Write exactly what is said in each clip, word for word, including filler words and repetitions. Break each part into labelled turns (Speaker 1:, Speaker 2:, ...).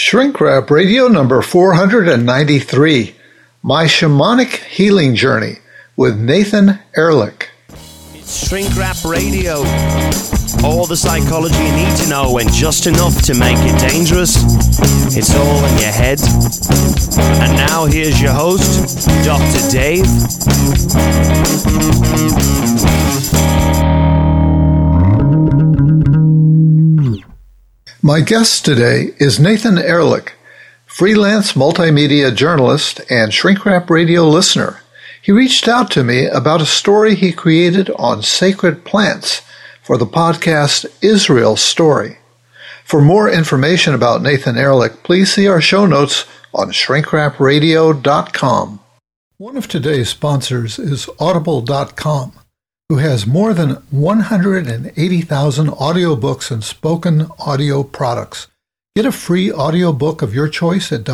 Speaker 1: Shrink Wrap Radio number four hundred ninety-three, My Shamanic Healing Journey with Nathan Ehrlich.
Speaker 2: It's Shrink Wrap Radio. All the psychology you need to know and just enough to make it dangerous. It's all in your head. And now here's your host, Doctor Dave.
Speaker 1: My guest today is Nathan Ehrlich, freelance multimedia journalist and Shrink Wrap Radio listener. He reached out to me about a story he created on sacred plants for the podcast Israel Story. For more information about Nathan Ehrlich, please see our show notes on shrink wrap radio dot com. One of today's sponsors is audible dot com, who has more than one hundred eighty thousand audiobooks and spoken audio products. Get a free audiobook of your choice at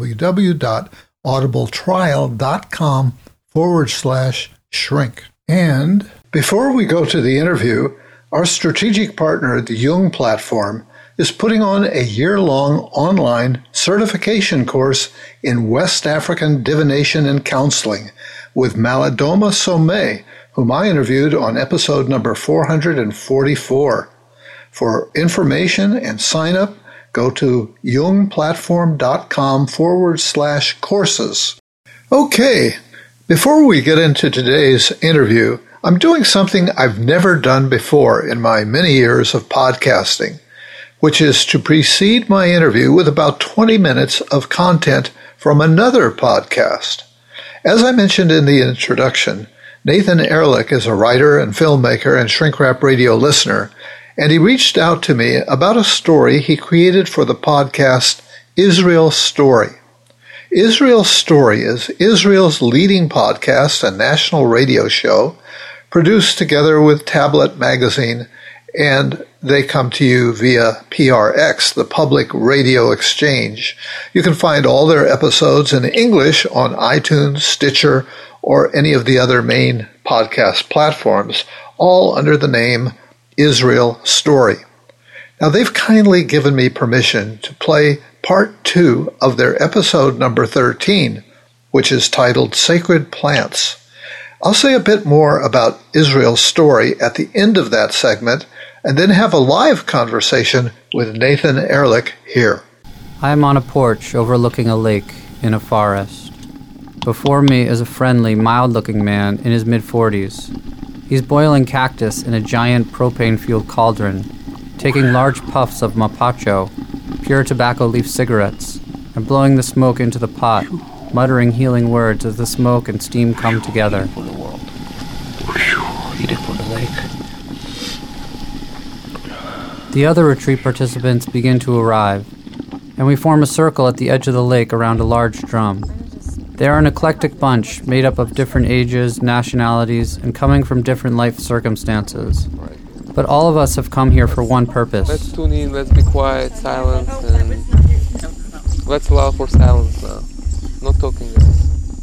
Speaker 1: www.audibletrial.com forward slash shrink. And before we go to the interview, our strategic partner, the Jung Platform, is putting on a year-long online certification course in West African divination and counseling with Malidoma Somé, whom I interviewed on episode number four hundred forty-four. For information and sign up, go to jungplatform.com forward slash courses. Okay, before we get into today's interview, I'm doing something I've never done before in my many years of podcasting, which is to precede my interview with about twenty minutes of content from another podcast. As I mentioned in the introduction, Nathan Ehrlich is a writer and filmmaker and Shrink Wrap Radio listener, and he reached out to me about a story he created for the podcast Israel Story. Israel Story is Israel's leading podcast and national radio show, produced together with Tablet Magazine, and they come to you via P R X, the Public Radio Exchange. You can find all their episodes in English on iTunes, Stitcher, or any of the other main podcast platforms, all under the name Israel Story. Now, they've kindly given me permission to play part two of their episode number thirteen, which is titled Sacred Plants. I'll say a bit more about Israel's Story at the end of that segment, and then have a live conversation with Nathan Ehrlich here.
Speaker 3: I am on a porch overlooking a lake in a forest. Before me is a friendly, mild-looking man in his mid-forties. He's boiling cactus in a giant propane-fueled cauldron, taking large puffs of mapacho, pure tobacco leaf cigarettes, and blowing the smoke into the pot, muttering healing words as the smoke and steam come together.
Speaker 4: For the world. Eat it for the lake.
Speaker 3: The other retreat participants begin to arrive, and we form a circle at the edge of the lake around a large drum. They are an eclectic bunch made up of different ages, nationalities, and coming from different life circumstances. But all of us have come here for one purpose.
Speaker 5: Let's tune in, let's be quiet, silence, and let's allow for silence now. No talking, guys.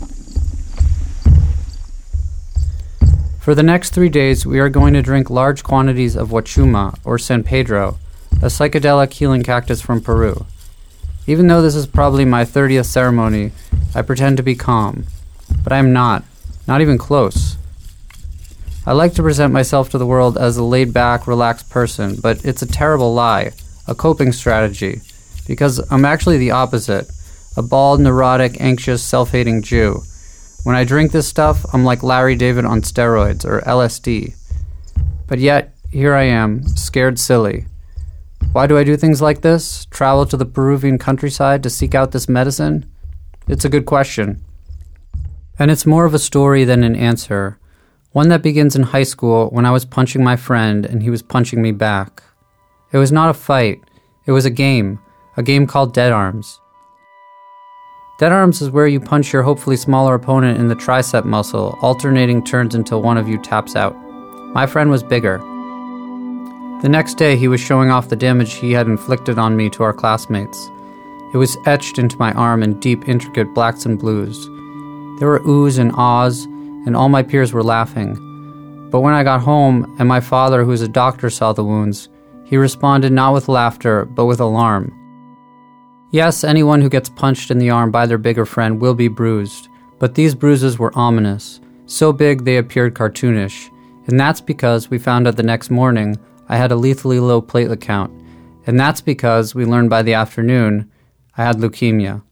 Speaker 3: For the next three days, we are going to drink large quantities of Huachuma, or San Pedro, a psychedelic healing cactus from Peru. Even though this is probably my thirtieth ceremony, I pretend to be calm. But I am not, not even close. I like to present myself to the world as a laid-back, relaxed person, but it's a terrible lie, a coping strategy, because I'm actually the opposite, a bald, neurotic, anxious, self-hating Jew. When I drink this stuff, I'm like Larry David on steroids, or L S D. But yet, here I am, scared silly. Why do I do things like this? Travel to the Peruvian countryside to seek out this medicine? It's a good question. And it's more of a story than an answer. One that begins in high school when I was punching my friend and he was punching me back. It was not a fight. It was a game. A game called Dead Arms. Dead Arms is where you punch your hopefully smaller opponent in the tricep muscle, alternating turns until one of you taps out. My friend was bigger. The next day, he was showing off the damage he had inflicted on me to our classmates. It was etched into my arm in deep, intricate blacks and blues. There were oohs and ahs, and all my peers were laughing. But when I got home, and my father, who is a doctor, saw the wounds, he responded not with laughter, but with alarm. Yes, anyone who gets punched in the arm by their bigger friend will be bruised, but these bruises were ominous, so big they appeared cartoonish, and that's because we found out the next morning I had a lethally low platelet count, and that's because we learned by the afternoon I had leukemia.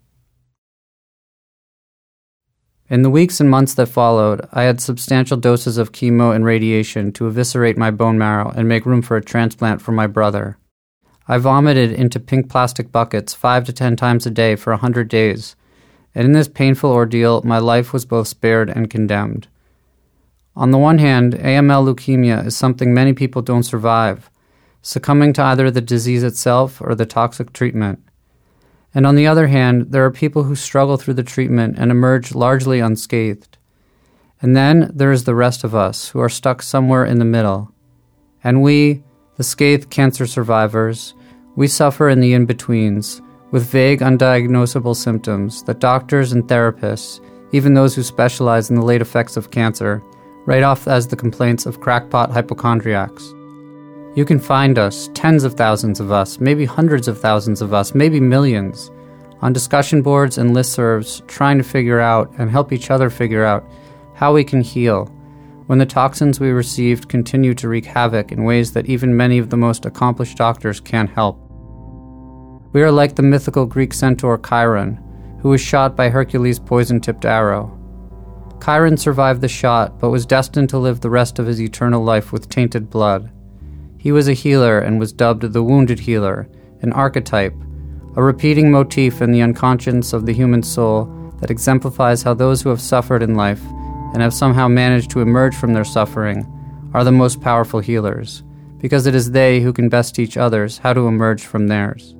Speaker 3: In the weeks and months that followed, I had substantial doses of chemo and radiation to eviscerate my bone marrow and make room for a transplant for my brother. I vomited into pink plastic buckets five to ten times a day for a hundred days, and in this painful ordeal, my life was both spared and condemned. On the one hand, A M L leukemia is something many people don't survive, succumbing to either the disease itself or the toxic treatment. And on the other hand, there are people who struggle through the treatment and emerge largely unscathed. And then there is the rest of us, who are stuck somewhere in the middle. And we, the scathed cancer survivors, we suffer in the in-betweens, with vague, undiagnosable symptoms that doctors and therapists, even those who specialize in the late effects of cancer, write off as the complaints of crackpot hypochondriacs. You can find us, tens of thousands of us, maybe hundreds of thousands of us, maybe millions, on discussion boards and listservs, trying to figure out and help each other figure out how we can heal when the toxins we received continue to wreak havoc in ways that even many of the most accomplished doctors can't help. We are like the mythical Greek centaur Chiron, who was shot by Hercules' poison-tipped arrow. Chiron survived the shot, but was destined to live the rest of his eternal life with tainted blood. He was a healer and was dubbed the wounded healer, an archetype, a repeating motif in the unconscious of the human soul that exemplifies how those who have suffered in life and have somehow managed to emerge from their suffering are the most powerful healers, because it is they who can best teach others how to emerge from theirs.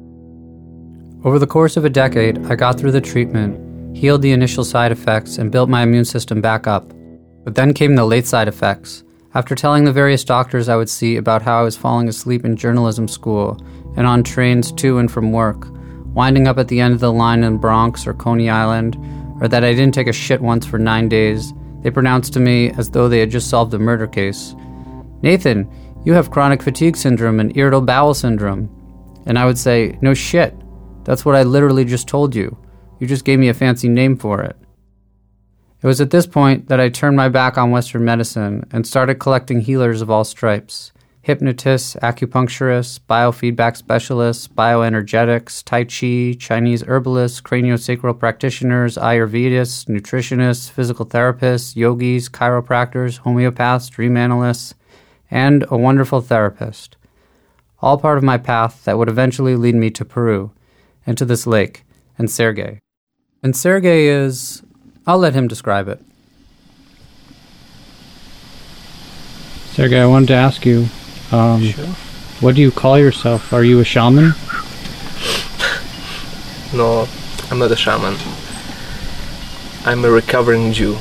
Speaker 3: Over the course of a decade, I got through the treatment, healed the initial side effects, and built my immune system back up. But then came the late side effects. After telling the various doctors I would see about how I was falling asleep in journalism school and on trains to and from work, winding up at the end of the line in Bronx or Coney Island, or that I didn't take a shit once for nine days, they pronounced to me, as though they had just solved a murder case, "Nathan, you have chronic fatigue syndrome and irritable bowel syndrome." And I would say, "No shit. That's what I literally just told you. You just gave me a fancy name for it." It was at this point that I turned my back on Western medicine and started collecting healers of all stripes: hypnotists, acupuncturists, biofeedback specialists, bioenergetics, Tai Chi, Chinese herbalists, craniosacral practitioners, Ayurvedists, nutritionists, physical therapists, yogis, chiropractors, homeopaths, dream analysts, and a wonderful therapist. All part of my path that would eventually lead me to Peru, and to this lake, and Sergey. And Sergey is... I'll let him describe it. Sergey, I wanted to ask you, um,
Speaker 5: Sure.
Speaker 3: what do you call yourself? Are you a shaman?
Speaker 5: No, I'm not a shaman. I'm a recovering Jew.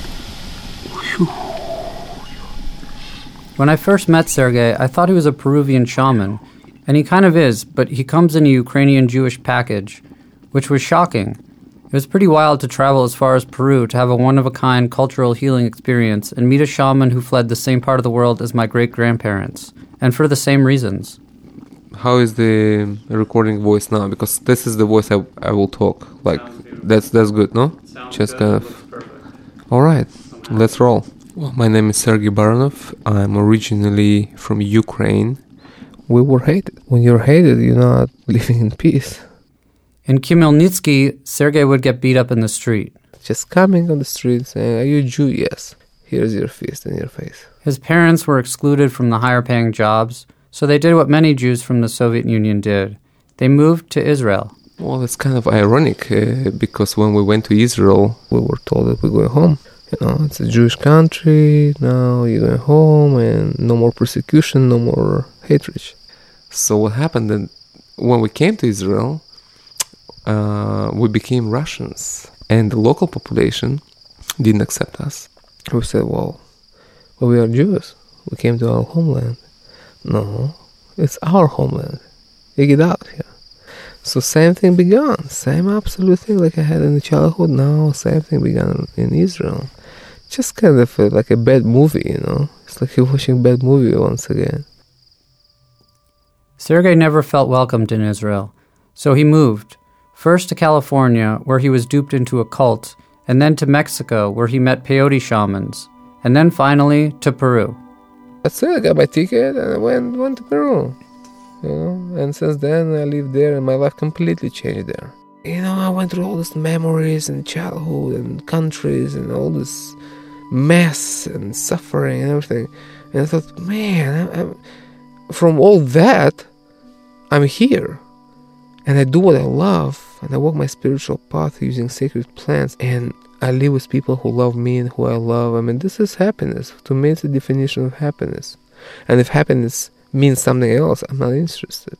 Speaker 3: When I first met Sergey, I thought he was a Peruvian shaman, and he kind of is, but he comes in a Ukrainian Jewish package, which was shocking. It was pretty wild to travel as far as Peru to have a one-of-a-kind cultural healing experience and meet a shaman who fled the same part of the world as my great-grandparents, and for the same reasons.
Speaker 6: How is the recording voice now? Because this is the voice I, I will talk. Like, that's that's good, no? Just kind of... Alright, let's roll. Well, my name is Sergey Baranov. I'm originally from Ukraine.
Speaker 4: We were hated. When you're hated, you're not living in peace.
Speaker 3: In Khmelnytsky, Sergey would get beat up in the street.
Speaker 4: Just coming on the street saying, "Are you a Jew?" "Yes." "Here's your fist in your face."
Speaker 3: His parents were excluded from the higher-paying jobs, so they did what many Jews from the Soviet Union did. They moved to Israel.
Speaker 6: Well, it's kind of ironic, uh, because when we went to Israel,
Speaker 4: We were told that we're going home. You know, it's a Jewish country, now you're going home, and no more persecution, no more hatred.
Speaker 6: so what happened then, when we came to Israel, uh, we became Russians, and the local population didn't accept us.
Speaker 4: We said, well, well, we are Jews. We came to our homeland. No, it's our homeland. You get out here. So same thing began. Same absolute thing like I had in the childhood. Now same thing began in Israel. Just kind of a, like a bad movie, you know. It's like you're watching a bad movie once again.
Speaker 3: Sergey never felt welcomed in Israel. So he moved, first to California, where he was duped into a cult, and then to Mexico, where he met peyote shamans, and then finally to Peru.
Speaker 4: That's it, I got my ticket and I went, went to Peru. You know, and since then I lived there and my life completely changed there. You know, I went through all these memories and childhood and countries and all this mess and suffering and everything. And I thought, man, I'm, I'm, from all that, I'm here. And I do what I love, and I walk my spiritual path using sacred plants, and I live with people who love me and who I love. I mean, this is happiness. To me, it's the definition of happiness. And if happiness means something else, I'm not interested.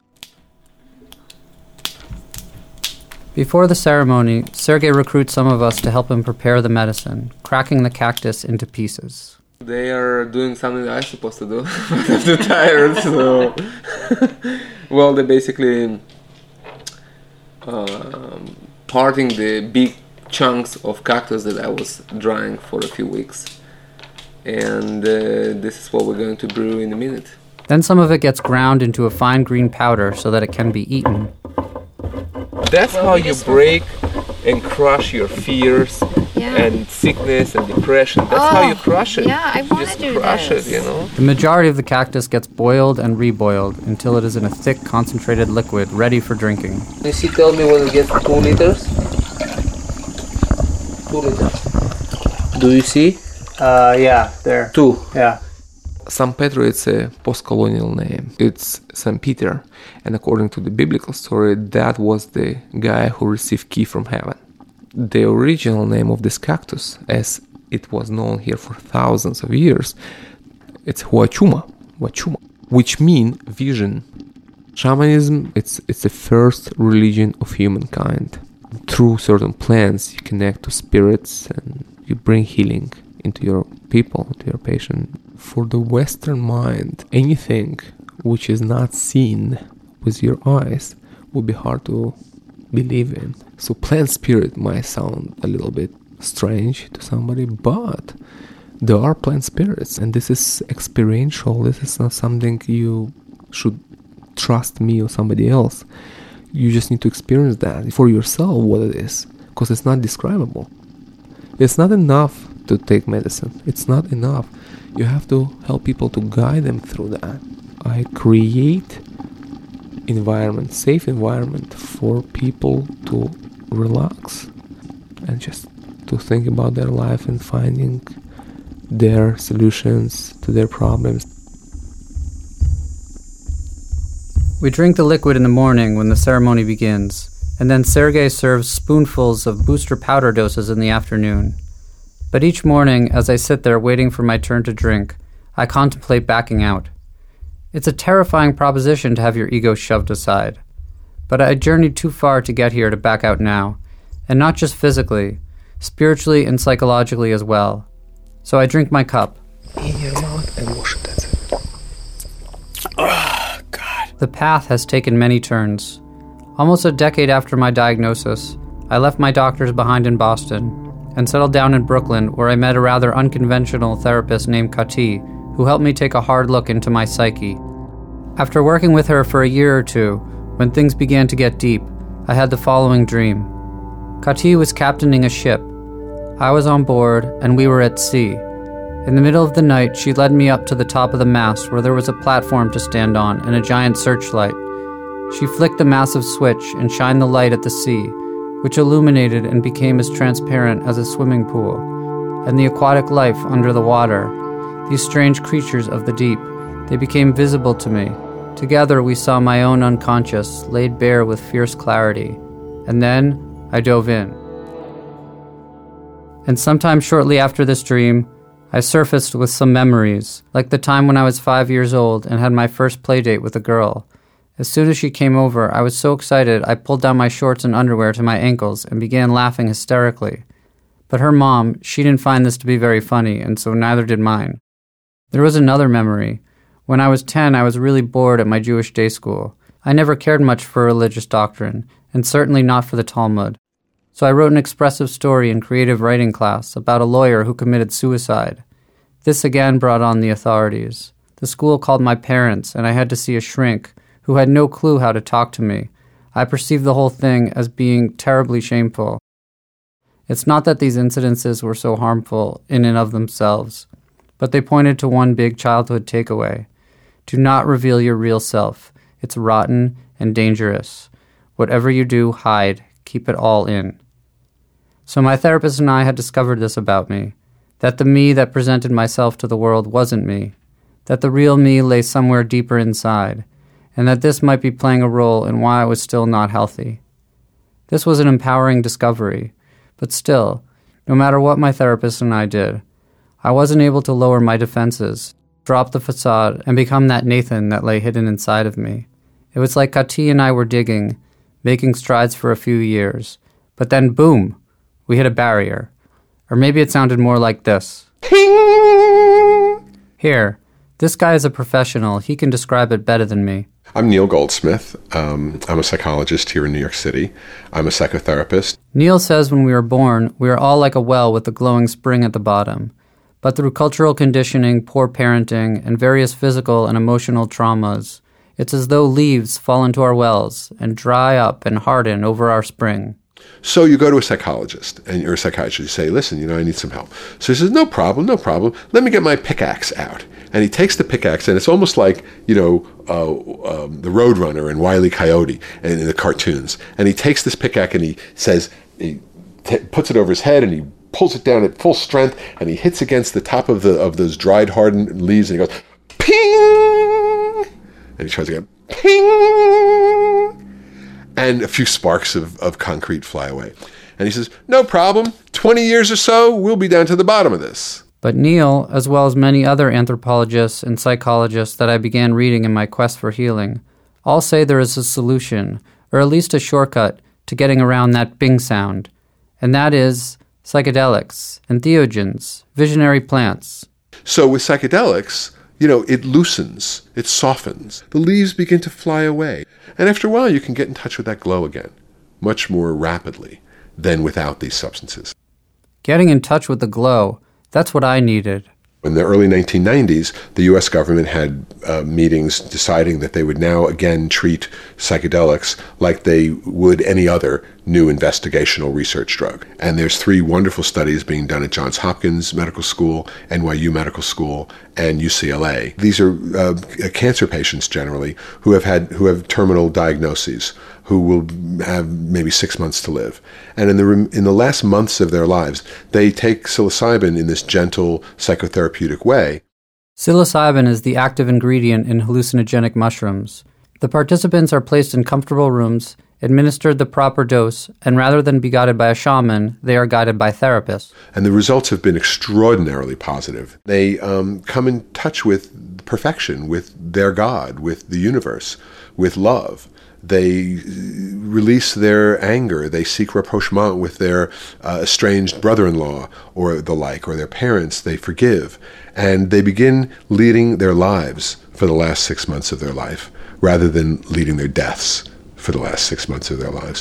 Speaker 3: Before the ceremony, Sergei recruits some of us to help him prepare the medicine, cracking the cactus into pieces.
Speaker 6: They are doing something that I'm supposed to do, but I'm too tired, so... well, they basically... Um, parting the big chunks of cactus that I was drying for a few weeks. And uh, this is what we're going to brew in a minute.
Speaker 3: Then some of it gets ground into a fine green powder so that it can be eaten.
Speaker 6: That's how you break and crush your fears
Speaker 7: yeah.
Speaker 6: and sickness and depression. That's
Speaker 7: oh,
Speaker 6: how you crush it.
Speaker 7: Yeah, I want
Speaker 6: Just
Speaker 7: to do
Speaker 6: crush
Speaker 7: this.
Speaker 6: it, you know.
Speaker 3: The majority of the cactus gets boiled and reboiled until it is in a thick, concentrated liquid ready for drinking.
Speaker 4: You see, tell me when it gets two liters. Two liters. Do you see?
Speaker 3: Uh, yeah, there.
Speaker 4: Two.
Speaker 3: Yeah.
Speaker 6: San Pedro, it's a post-colonial name. It's Saint Peter. And according to the biblical story, that was the guy who received key from heaven. The original name of this cactus, as it was known here for thousands of years, it's Huachuma, Huachuma, which means vision. Shamanism, it's it's the first religion of humankind. Through certain plants, you connect to spirits and you bring healing into your people, to your patient. For the Western mind, anything which is not seen with your eyes would be hard to believe in. So plant spirit might sound a little bit strange to somebody, but there are plant spirits, and this is experiential. This is not something you should trust me or somebody else. You just need to experience that for yourself, what it is, because it's not describable. It's not enough to take medicine. It's not enough. You have to help people to guide them through that. I create environment, safe environment for people to relax and just to think about their life and finding their solutions to their problems.
Speaker 3: We drink the liquid in the morning when the ceremony begins, and then Sergei serves spoonfuls of booster powder doses in the afternoon. But each morning, as I sit there waiting for my turn to drink, I contemplate backing out. It's a terrifying proposition to have your ego shoved aside. But I journeyed too far to get here to back out now, and not just physically, spiritually and psychologically as well. So I drink my cup.
Speaker 4: In your mouth and wash it, that's it.
Speaker 3: Oh, God. The path has taken many turns. Almost a decade after my diagnosis, I left my doctors behind in Boston and settled down in Brooklyn, where I met a rather unconventional therapist named Kati, who helped me take a hard look into my psyche. After working with her for a year or two, when things began to get deep, I had the following dream. Kati was captaining a ship. I was on board, and we were at sea. In the middle of the night, she led me up to the top of the mast where there was a platform to stand on and a giant searchlight. She flicked a massive switch and shined the light at the sea, which illuminated and became as transparent as a swimming pool, and the aquatic life under the water, these strange creatures of the deep, they became visible to me. Together we saw my own unconscious laid bare with fierce clarity, and then I dove in. And sometime shortly after this dream, I surfaced with some memories, like the time when I was five years old and had my first playdate with a girl. As soon as she came over, I was so excited I pulled down my shorts and underwear to my ankles and began laughing hysterically. But her mom, she didn't find this to be very funny, and so neither did mine. There was another memory. When I was ten, I was really bored at my Jewish day school. I never cared much for religious doctrine, and certainly not for the Talmud. So I wrote an expressive story in creative writing class about a lawyer who committed suicide. This again brought on the authorities. The school called my parents, and I had to see a shrink who had no clue how to talk to me. I perceived the whole thing as being terribly shameful. It's not that these incidences were so harmful in and of themselves, but they pointed to one big childhood takeaway. Do not reveal your real self. It's rotten and dangerous. Whatever you do, hide. Keep it all in. So my therapist and I had discovered this about me, that the me that presented myself to the world wasn't me, that the real me lay somewhere deeper inside, and that this might be playing a role in why I was still not healthy. This was an empowering discovery, but still, no matter what my therapist and I did, I wasn't able to lower my defenses, drop the facade, and become that Nathan that lay hidden inside of me. It was like Kati and I were digging, making strides for a few years, but then boom, we hit a barrier. Or maybe it sounded more like this. Ping! Here, this guy is a professional. He can describe it better than me.
Speaker 7: I'm Neil Goldsmith. Um, I'm a psychologist here in New York City. I'm a psychotherapist.
Speaker 3: Neil says when we were born, we are all like a well with a glowing spring at the bottom. But through cultural conditioning, poor parenting, and various physical and emotional traumas, it's as though leaves fall into our wells and dry up and harden over our spring.
Speaker 7: So you go to a psychologist and you're a psychiatrist. You say, listen, you know, I need some help. So he says, no problem, no problem. Let me get my pickaxe out. And he takes the pickaxe, and it's almost like, you know, uh, um, the Roadrunner and Wile E. Coyote and in the cartoons. And he takes this pickaxe and he says, he t- puts it over his head and he pulls it down at full strength and he hits against the top of the of those dried, hardened leaves and he goes, ping! And he tries again, ping! And a few sparks of, of concrete fly away. And he says, no problem, twenty years or so, we'll be down to the bottom of this.
Speaker 3: But Neil, as well as many other anthropologists and psychologists that I began reading in my quest for healing, all say there is a solution, or at least a shortcut, to getting around that bing sound. And that is psychedelics, entheogens, visionary plants.
Speaker 7: So with psychedelics, you know, it loosens, it softens. The leaves begin to fly away. And after a while, you can get in touch with that glow again, much more rapidly than without these substances.
Speaker 3: Getting in touch with the glow, that's what I needed.
Speaker 7: In the early nineteen nineties, the U S government had uh, meetings deciding that they would now again treat psychedelics like they would any other new investigational research drug. And there's three wonderful studies being done at Johns Hopkins Medical School, N Y U Medical School, and U C L A. These are uh, cancer patients generally who have had who have terminal diagnoses, who will have maybe six months to live. And in the in the last months of their lives, they take psilocybin in this gentle psychotherapeutic way.
Speaker 3: Psilocybin is the active ingredient in hallucinogenic mushrooms. The participants are placed in comfortable rooms, administered the proper dose, and rather than be guided by a shaman, they are guided by therapists.
Speaker 7: And the results have been extraordinarily positive. They um, come in touch with perfection, with their God, with the universe, with love. They release their anger. They seek rapprochement with their uh, estranged brother-in-law or the like, or their parents. They forgive. And they begin leading their lives for the last six months of their life, rather than leading their deaths for the last six months of their lives.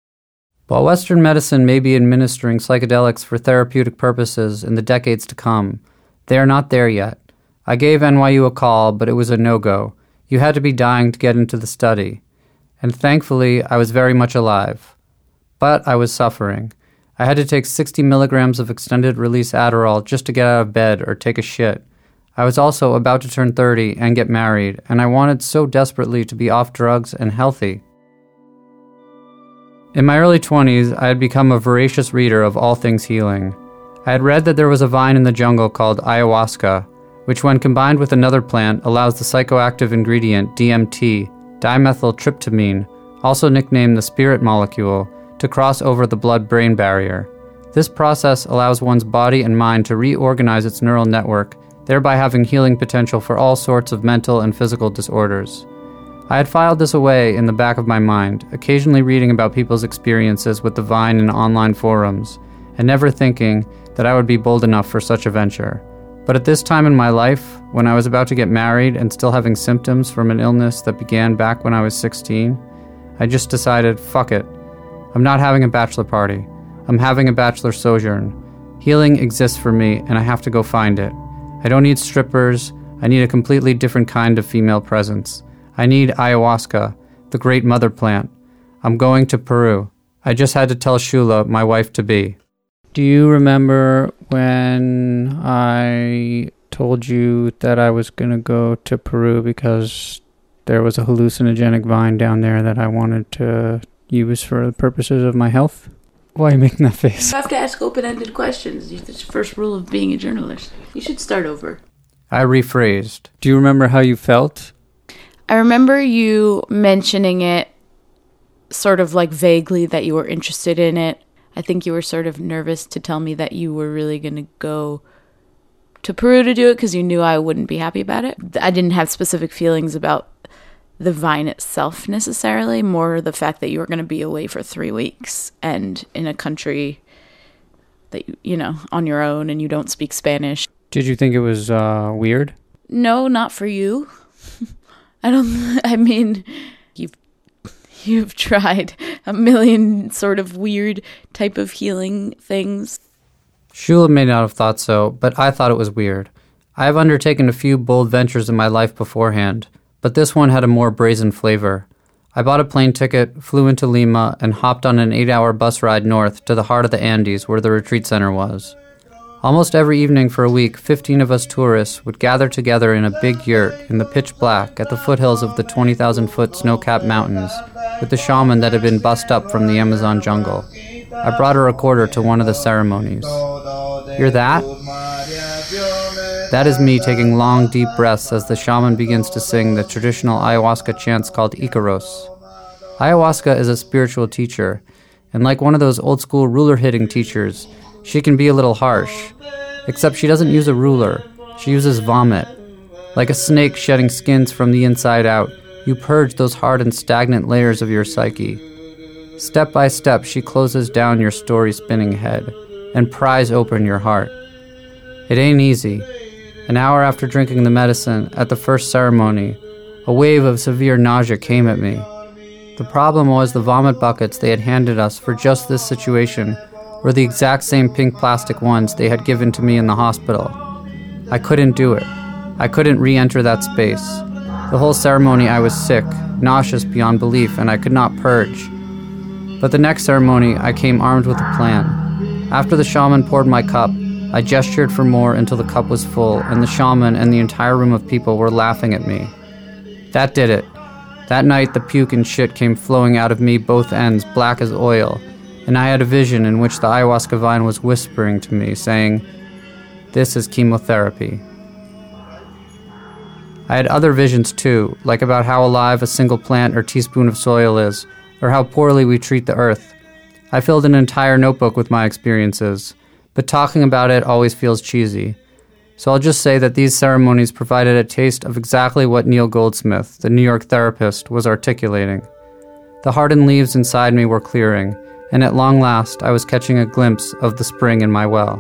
Speaker 3: While Western medicine may be administering psychedelics for therapeutic purposes in the decades to come, they are not there yet. I gave N Y U a call, but it was a no-go. You had to be dying to get into the study. And thankfully, I was very much alive. But I was suffering. I had to take sixty milligrams of extended-release Adderall just to get out of bed or take a shit. I was also about to turn thirty and get married, and I wanted so desperately to be off drugs and healthy. In my early twenties, I had become a voracious reader of all things healing. I had read that there was a vine in the jungle called ayahuasca, which when combined with another plant allows the psychoactive ingredient D M T, dimethyltryptamine, also nicknamed the spirit molecule, to cross over the blood-brain barrier. This process allows one's body and mind to reorganize its neural network, thereby having healing potential for all sorts of mental and physical disorders. I had filed this away in the back of my mind, occasionally reading about people's experiences with the vine in online forums, and never thinking that I would be bold enough for such a venture. But at this time in my life, when I was about to get married and still having symptoms from an illness that began back when I was sixteen, I just decided, fuck it. I'm not having a bachelor party. I'm having a bachelor sojourn. Healing exists for me, and I have to go find it. I don't need strippers. I need a completely different kind of female presence. I need ayahuasca, the great mother plant. I'm going to Peru. I just had to tell Shula, my wife-to-be. Do you remember when I told you that I was going to go to Peru because there was a hallucinogenic vine down there that I wanted to use for the purposes of my health? Why are you making that face?
Speaker 8: You have to ask open-ended questions. It's the first rule of being a journalist. You should start over.
Speaker 3: I rephrased. Do you remember how you felt?
Speaker 8: I remember you mentioning it sort of like vaguely that you were interested in it. I think you were sort of nervous to tell me that you were really going to go to Peru to do it because you knew I wouldn't be happy about it. I didn't have specific feelings about the vine itself necessarily, more the fact that you were going to be away for three weeks and in a country that, you, you know, on your own and you don't speak Spanish.
Speaker 3: Did you think it was uh, weird?
Speaker 8: No, not for you. I don't, I mean, you've, you've tried a million sort of weird type of healing things.
Speaker 3: Shula may not have thought so, but I thought it was weird. I have undertaken a few bold ventures in my life beforehand, but this one had a more brazen flavor. I bought a plane ticket, flew into Lima, and hopped on an eight-hour bus ride north to the heart of the Andes where the retreat center was. Almost every evening for a week, fifteen of us tourists would gather together in a big yurt in the pitch black at the foothills of the twenty thousand foot snow-capped mountains with the shaman that had been bussed up from the Amazon jungle. I brought a recorder to one of the ceremonies. Hear that? That is me taking long, deep breaths as the shaman begins to sing the traditional ayahuasca chants called Icaros. Ayahuasca is a spiritual teacher, and like one of those old-school ruler-hitting teachers, she can be a little harsh, except she doesn't use a ruler. She uses vomit. Like a snake shedding skins from the inside out, you purge those hard and stagnant layers of your psyche. Step by step, she closes down your story-spinning head and pries open your heart. It ain't easy. An hour after drinking the medicine, at the first ceremony, a wave of severe nausea came at me. The problem was the vomit buckets they had handed us for just this situation were the exact same pink plastic ones they had given to me in the hospital. I couldn't do it. I couldn't re-enter that space. The whole ceremony I was sick, nauseous beyond belief, and I could not purge. But the next ceremony, I came armed with a plan. After the shaman poured my cup, I gestured for more until the cup was full, and the shaman and the entire room of people were laughing at me. That did it. That night, the puke and shit came flowing out of me both ends, black as oil, and I had a vision in which the ayahuasca vine was whispering to me, saying, "This is chemotherapy." I had other visions too, like about how alive a single plant or teaspoon of soil is, or how poorly we treat the earth. I filled an entire notebook with my experiences, but talking about it always feels cheesy. So I'll just say that these ceremonies provided a taste of exactly what Neil Goldsmith, the New York therapist, was articulating. The hardened leaves inside me were clearing, and at long last I was catching a glimpse of the spring in my well.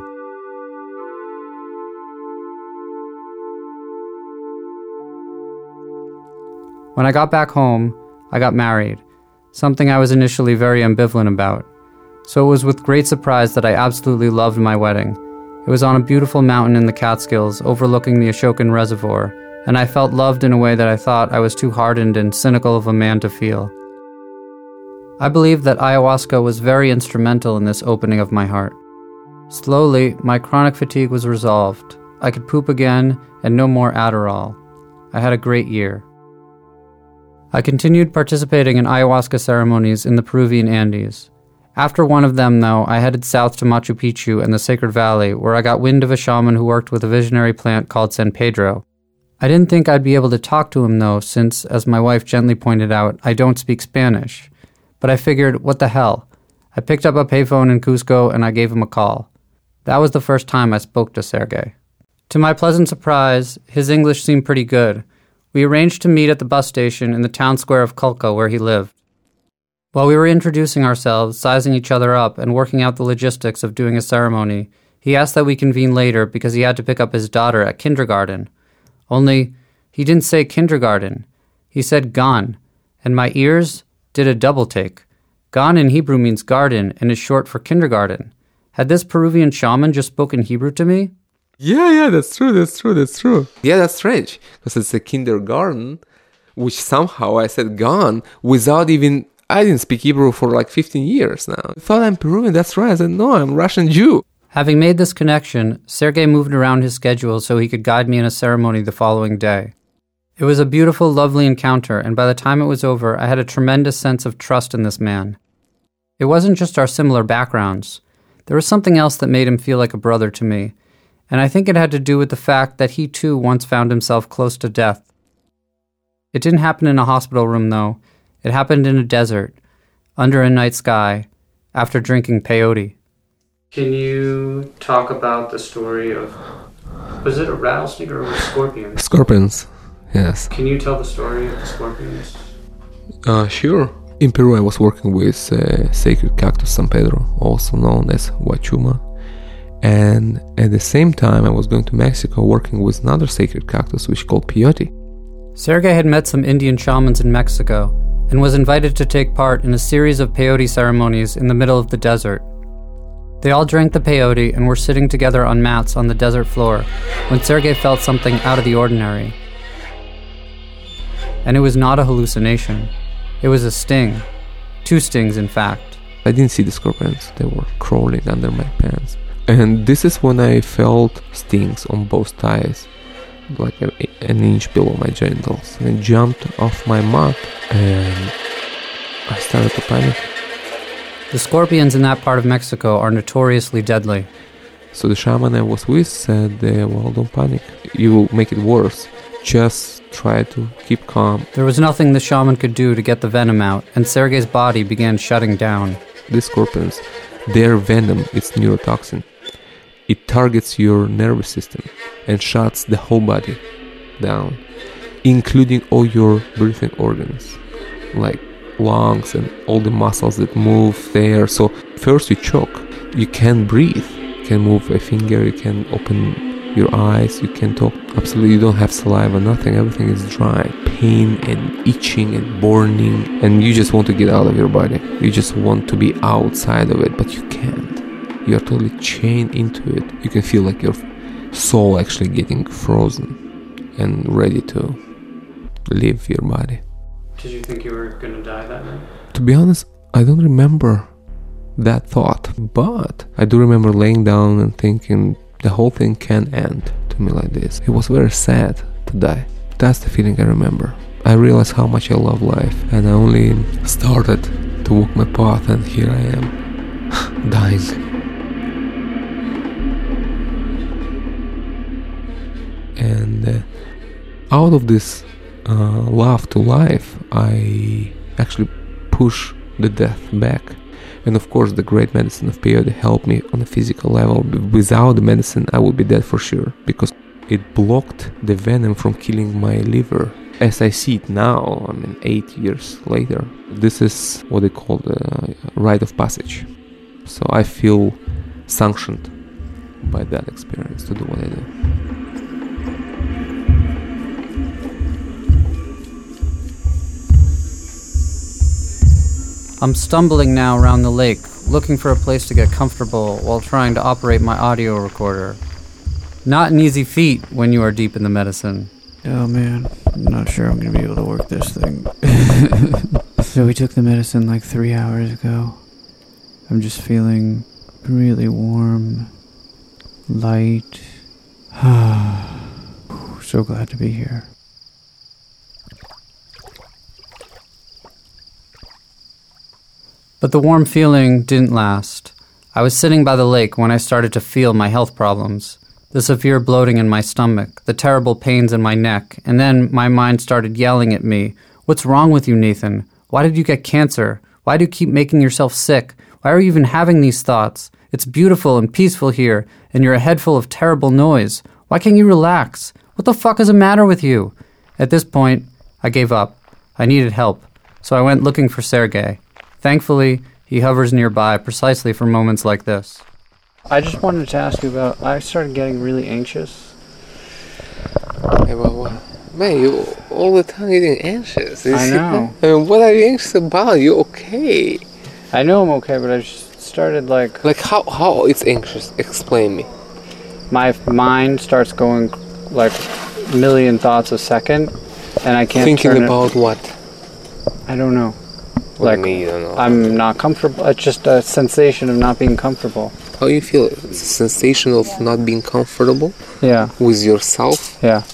Speaker 3: When I got back home, I got married, something I was initially very ambivalent about. So it was with great surprise that I absolutely loved my wedding. It was on a beautiful mountain in the Catskills overlooking the Ashokan Reservoir, and I felt loved in a way that I thought I was too hardened and cynical of a man to feel. I believe that ayahuasca was very instrumental in this opening of my heart. Slowly, my chronic fatigue was resolved. I could poop again, and no more Adderall. I had a great year. I continued participating in ayahuasca ceremonies in the Peruvian Andes. After one of them, though, I headed south to Machu Picchu and the Sacred Valley, where I got wind of a shaman who worked with a visionary plant called San Pedro. I didn't think I'd be able to talk to him, though, since, as my wife gently pointed out, I don't speak Spanish. But I figured, what the hell? I picked up a payphone in Cusco and I gave him a call. That was the first time I spoke to Sergey. To my pleasant surprise, his English seemed pretty good. We arranged to meet at the bus station in the town square of Culca, where he lived. While we were introducing ourselves, sizing each other up, and working out the logistics of doing a ceremony, he asked that we convene later because he had to pick up his daughter at kindergarten. Only, he didn't say kindergarten. He said gan, and my ears did a double take. Gan in Hebrew means garden and is short for kindergarten. Had this Peruvian shaman just spoken Hebrew to me?
Speaker 6: Yeah, yeah, that's true, that's true, that's true. Yeah, that's strange, because it's a kindergarten, which somehow I said gone without even I didn't speak Hebrew for like fifteen years now. I thought I'm Peruvian, that's right. I said, no, I'm Russian Jew.
Speaker 3: Having made this connection, Sergei moved around his schedule so he could guide me in a ceremony the following day. It was a beautiful, lovely encounter, and by the time it was over, I had a tremendous sense of trust in this man. It wasn't just our similar backgrounds. There was something else that made him feel like a brother to me, and I think it had to do with the fact that he too once found himself close to death. It didn't happen in a hospital room, though. It happened in a desert, under a night sky, after drinking peyote. Can you talk about the story of... Was it a rattlesnake or a scorpion?
Speaker 6: Scorpions, yes.
Speaker 3: Can you tell the story of the scorpions?
Speaker 6: Uh, sure. In Peru, I was working with uh, sacred cactus San Pedro, also known as Huachuma. And at the same time, I was going to Mexico working with another sacred cactus, which is called peyote.
Speaker 3: Sergei had met some Indian shamans in Mexico and was invited to take part in a series of peyote ceremonies in the middle of the desert. They all drank the peyote and were sitting together on mats on the desert floor when Sergei felt something out of the ordinary. And it was not a hallucination. It was a sting. Two stings, in fact.
Speaker 6: I didn't see the scorpions. They were crawling under my pants. And this is when I felt stings on both thighs, like a, an inch below my genitals. And I jumped off my mat and I started to panic.
Speaker 3: The scorpions in that part of Mexico are notoriously deadly.
Speaker 6: So the shaman I was with said, uh, well, don't panic. You will make it worse. Just try to keep calm.
Speaker 3: There was nothing the shaman could do to get the venom out, and Sergei's body began shutting down.
Speaker 6: These scorpions, their venom is neurotoxin. It targets your nervous system and shuts the whole body down, including all your breathing organs, like lungs and all the muscles that move there. So first you choke, you can't breathe, you can move a finger, you can open your eyes, you can talk, absolutely you don't have saliva, nothing, everything is dry, pain and itching and burning, and you just want to get out of your body, you just want to be outside of it, but you can't. You are totally chained into it. You can feel like your soul actually getting frozen and ready to leave your body.
Speaker 3: Did you think you were going to die that night?
Speaker 6: To be honest, I don't remember that thought, but I do remember laying down and thinking the whole thing can end to me like this. It was very sad to die. That's the feeling I remember. I realized how much I love life, and I only started to walk my path, and here I am, dying. And uh, out of this uh, love to life, I actually push the death back. And of course, the great medicine of peyote helped me on a physical level. Without the medicine, I would be dead for sure, because it blocked the venom from killing my liver. As I see it now, I mean, eight years later, this is what they call the rite of passage. So I feel sanctioned by that experience to do what I do.
Speaker 3: I'm stumbling now around the lake, looking for a place to get comfortable while trying to operate my audio recorder. Not an easy feat when you are deep in the medicine.
Speaker 9: Oh man, I'm not sure I'm going to be able to work this thing. So we took the medicine like three hours ago. I'm just feeling really warm, light. So glad to be here.
Speaker 3: But the warm feeling didn't last. I was sitting by the lake when I started to feel my health problems. The severe bloating in my stomach, the terrible pains in my neck, and then my mind started yelling at me, "What's wrong with you, Nathan? Why did you get cancer? Why do you keep making yourself sick? Why are you even having these thoughts? It's beautiful and peaceful here, and you're a head full of terrible noise. Why can't you relax? What the fuck is the matter with you?" At this point, I gave up. I needed help, so I went looking for Sergei. Thankfully, he hovers nearby precisely for moments like this. I just wanted to ask you about, I started getting really anxious.
Speaker 4: Hey, well, well, man, you all the time getting anxious.
Speaker 3: I know.
Speaker 4: I mean, what are you anxious about? You okay?
Speaker 3: I know I'm okay, but I just started like...
Speaker 4: Like how, how it's anxious? Explain me.
Speaker 3: My mind starts going like a million thoughts a second, and I can't
Speaker 4: Thinking
Speaker 3: turn
Speaker 4: about
Speaker 3: it.
Speaker 4: what?
Speaker 3: I don't know.
Speaker 4: What
Speaker 3: like
Speaker 4: do you mean you don't know?
Speaker 3: I'm not comfortable. It's just a sensation of not being comfortable.
Speaker 4: How you feel? It's a sensation of not being comfortable
Speaker 3: Yeah,
Speaker 4: with yourself?
Speaker 3: yeah.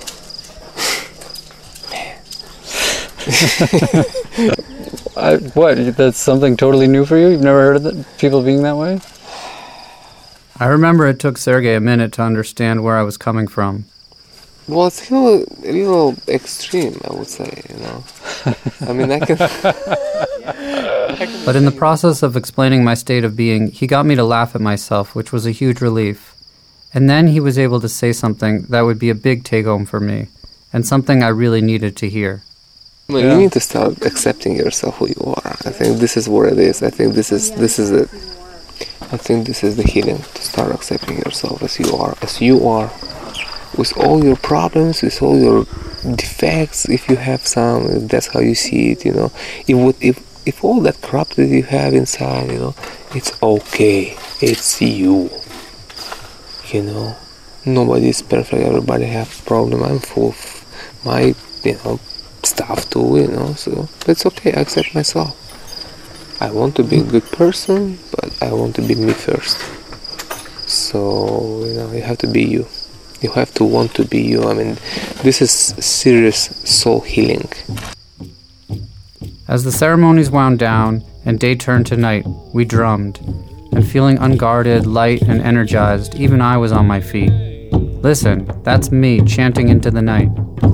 Speaker 3: I, what? That's something totally new for you? You've never heard of that, people being that way? I remember it took Sergey a minute to understand where I was coming from.
Speaker 4: Well, it's a little, a little extreme, I would say, you know. I mean, I can...
Speaker 3: But in the process of explaining my state of being, he got me to laugh at myself, which was a huge relief. And then he was able to say something that would be a big take-home for me, and something I really needed to hear.
Speaker 4: Well,
Speaker 3: Yeah.
Speaker 4: You need to start accepting yourself who you are. I think this is where it is. I think this is this is it. I think this is the healing, to start accepting yourself as you are, as you are, with all your problems, with all your defects, if you have some, if that's how you see it, you know. If what if if all that crap that you have inside, you know, it's okay. It's you. You know, nobody is perfect. Everybody have problem. I'm full of my, you know, stuff too, you know, so it's okay. I accept myself. I want to be a good person, but I want to be me first. So, you know, you have to be you. You have to want to be you. I mean, this is serious soul healing.
Speaker 3: As the ceremonies wound down and day turned to night, we drummed, and feeling unguarded, light, and energized, even I was on my feet. Listen, that's me chanting into the night.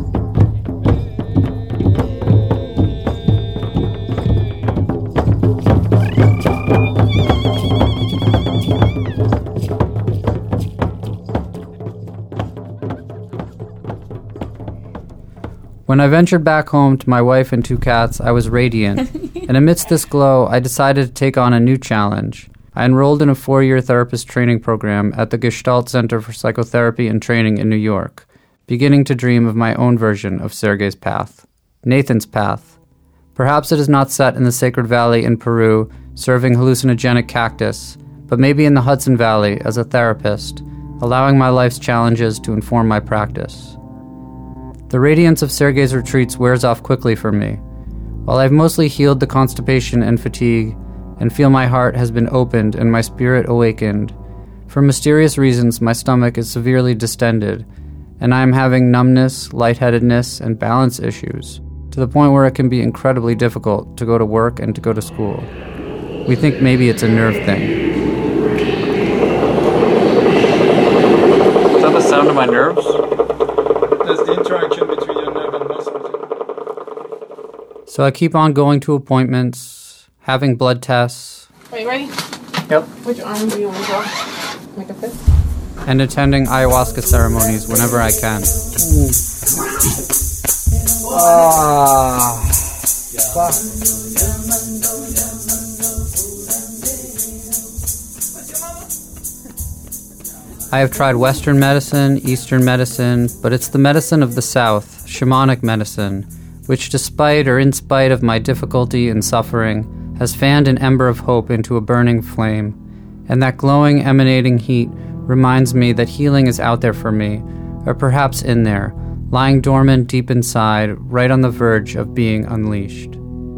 Speaker 3: When I ventured back home to my wife and two cats, I was radiant, and amidst this glow, I decided to take on a new challenge. I enrolled in a four-year therapist training program at the Gestalt Center for Psychotherapy and Training in New York, beginning to dream of my own version of Sergey's path. Nathan's path. Perhaps it is not set in the Sacred Valley in Peru, serving hallucinogenic cactus, but maybe in the Hudson Valley as a therapist, allowing my life's challenges to inform my practice. The radiance of Sergey's retreats wears off quickly for me. While I've mostly healed the constipation and fatigue, and feel my heart has been opened and my spirit awakened, for mysterious reasons my stomach is severely distended, and I am having numbness, lightheadedness, and balance issues, to the point where it can be incredibly difficult to go to work and to go to school. We think maybe it's a nerve thing. Is that the sound of my nerves?
Speaker 10: That's the interaction between your nerve and muscle.
Speaker 3: So I keep on going to appointments, having blood tests.
Speaker 11: Are you ready?
Speaker 3: Yep.
Speaker 11: Which arm do you want to draw? Like a fist?
Speaker 3: And attending ayahuasca ceremonies whenever I can.
Speaker 10: Ah. Fuck.
Speaker 3: I have tried Western medicine, Eastern medicine, but it's the medicine of the South, shamanic medicine, which despite or in spite of my difficulty and suffering, has fanned an ember of hope into a burning flame, and that glowing, emanating heat reminds me that healing is out there for me, or perhaps in there, lying dormant deep inside, right on the verge of being unleashed.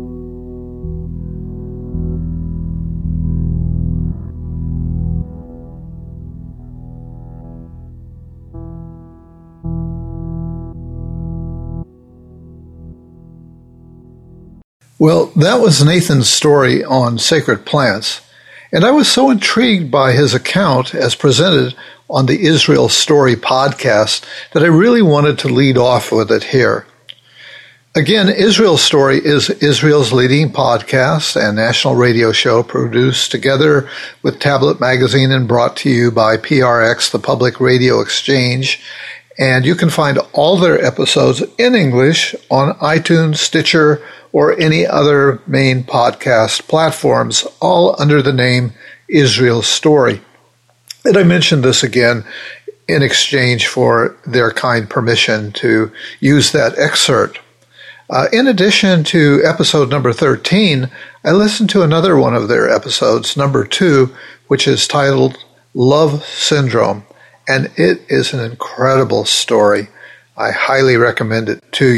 Speaker 1: Well, that was Nathan's story on sacred plants, and I was so intrigued by his account as presented on the Israel Story podcast that I really wanted to lead off with it here. Again, Israel Story is Israel's leading podcast and national radio show produced together with Tablet Magazine and brought to you by P R X, the Public Radio Exchange. And you can find all their episodes in English on iTunes, Stitcher, or any other main podcast platforms, all under the name Israel Story. And I mentioned this again in exchange for their kind permission to use that excerpt. Uh, in addition to episode number thirteen, I listened to another one of their episodes, number two, which is titled Love Syndrome, and it is an incredible story. I highly recommend it to you.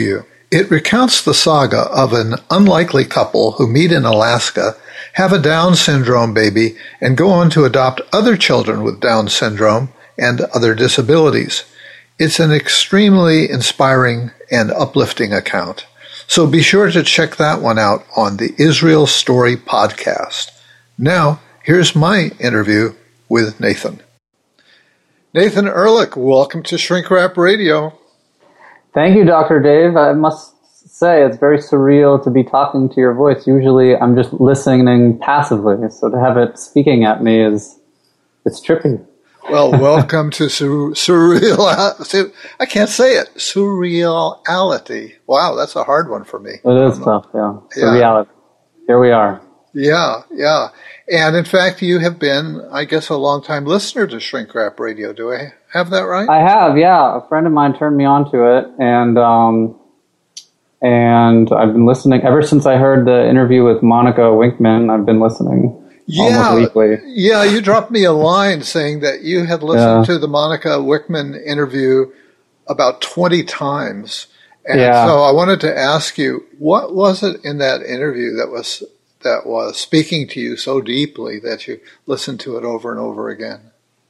Speaker 1: It recounts the saga of an unlikely couple who meet in Alaska, have a Down syndrome baby, and go on to adopt other children with Down syndrome and other disabilities. It's an extremely inspiring and uplifting account. So be sure to check that one out on the Israel Story podcast. Now, here's my interview with Nathan. Nathan Ehrlich, welcome to Shrink Rap Radio.
Speaker 3: Thank you, Doctor Dave. I must say it's very surreal to be talking to your voice. Usually I'm just listening passively, so to have it speaking at me is, it's trippy.
Speaker 1: Well, welcome to sur- surreal. I can't say it. Surreality. Wow, that's a hard one for me.
Speaker 3: It is tough, yeah. Surreality. Yeah. Here we are.
Speaker 1: Yeah, yeah. And in fact, you have been, I guess, a long-time listener to Shrink Rap Radio. Do I have that right?
Speaker 3: I have, yeah. A friend of mine turned me on to it, and um, and I've been listening ever since I heard the interview with Monica Winkman. I've been listening.
Speaker 1: Yeah,
Speaker 3: almost weekly.
Speaker 1: Yeah, you dropped me a line saying that you had listened yeah. to the Monica Wickman interview about twenty times. And yeah. so I wanted to ask you, what was it in that interview that was that was speaking to you so deeply that you listened to it over and over again?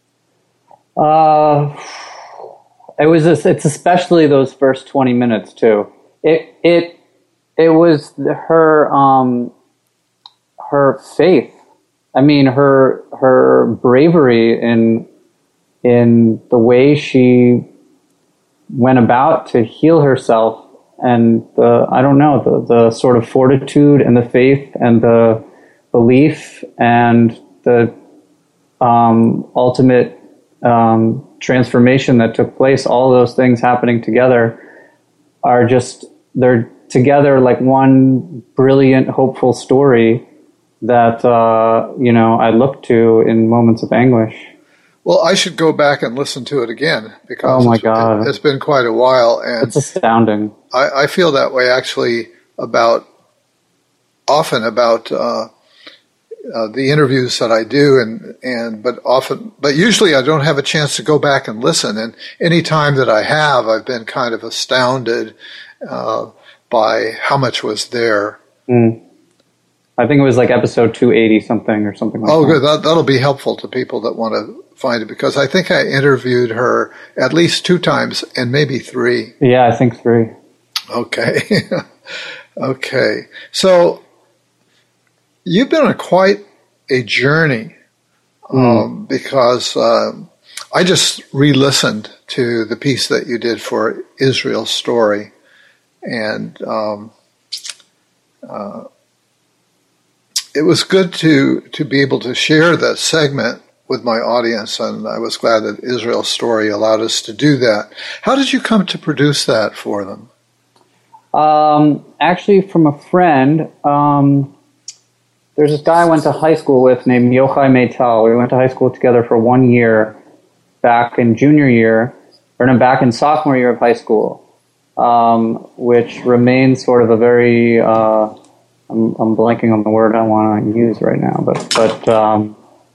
Speaker 3: Uh, it was this, it's especially those first twenty minutes too. It it it was her um her faith. I mean, her her bravery in in the way she went about to heal herself, and the I don't know the the sort of fortitude and the faith and the belief and the um, ultimate um, transformation that took place. All those things happening together are just they're together like one brilliant, hopeful story that, uh, you know, I look to in moments of anguish.
Speaker 1: Well, I should go back and listen to it again because
Speaker 3: oh my
Speaker 1: it's,
Speaker 3: God.
Speaker 1: it's been quite a while. And
Speaker 3: it's astounding.
Speaker 1: I, I feel that way actually about, often about uh, uh, the interviews that I do, and, and but often, but usually I don't have a chance to go back and listen. And any time that I have, I've been kind of astounded uh, by how much was there.
Speaker 3: Mm. I think it was like episode two eighty something or something like
Speaker 1: oh,
Speaker 3: that.
Speaker 1: Oh, good. That, that'll be helpful to people that want to find it, because I think I interviewed her at least two times and maybe three.
Speaker 3: Yeah, I think three.
Speaker 1: Okay. Okay. So you've been on quite a journey um, mm. because uh, I just re-listened to the piece that you did for Israel Story, and um, uh, it was good to, to be able to share that segment with my audience, and I was glad that Israel Story allowed us to do that. How did you come to produce that for them?
Speaker 3: Um, actually, from a friend. Um, there's this guy I went to high school with named Yochai Meital. We went to high school together for one year back in junior year, or no, back in sophomore year of high school, um, which remains sort of a very... Uh, I'm, I'm blanking on the word I want to use right now, but but um,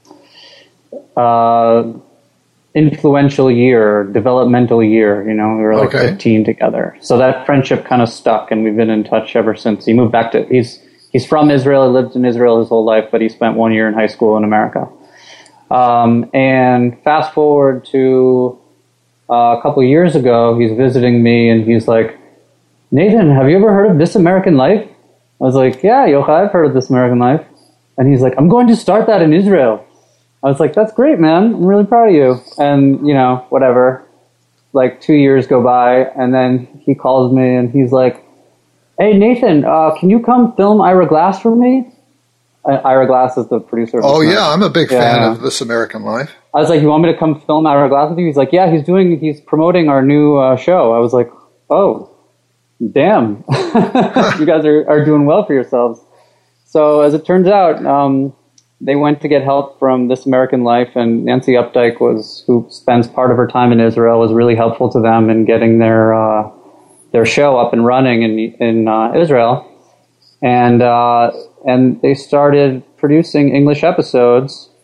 Speaker 3: uh, influential year, developmental year. You know, we were like
Speaker 1: okay.
Speaker 3: fifteen together, so that friendship kind of stuck, and we've been in touch ever since. He moved back to he's he's from Israel, he lived in Israel his whole life, but he spent one year in high school in America. Um, and fast forward to uh, a couple of years ago, he's visiting me, and he's like, "Nathan, have you ever heard of This American Life?" I was like, yeah, Yochai, I've heard of This American Life. And he's like, I'm going to start that in Israel. I was like, that's great, man. I'm really proud of you. And, you know, whatever. Like two years go by, and then he calls me, and he's like, hey, Nathan, uh, can you come film Ira Glass for me? Uh, Ira Glass is the producer of
Speaker 1: Oh,
Speaker 3: This
Speaker 1: yeah,
Speaker 3: American.
Speaker 1: I'm a big
Speaker 3: yeah.
Speaker 1: fan of This American Life.
Speaker 3: I was like, you want me to come film Ira Glass with you? He's like, yeah, he's doing, he's promoting our new uh, show. I was like, oh. Damn, you guys are, are doing well for yourselves. So as it turns out, um, they went to get help from This American Life, and Nancy Updike, was who spends part of her time in Israel, was really helpful to them in getting their uh, their show up and running in in uh, Israel, and uh, and they started producing English episodes,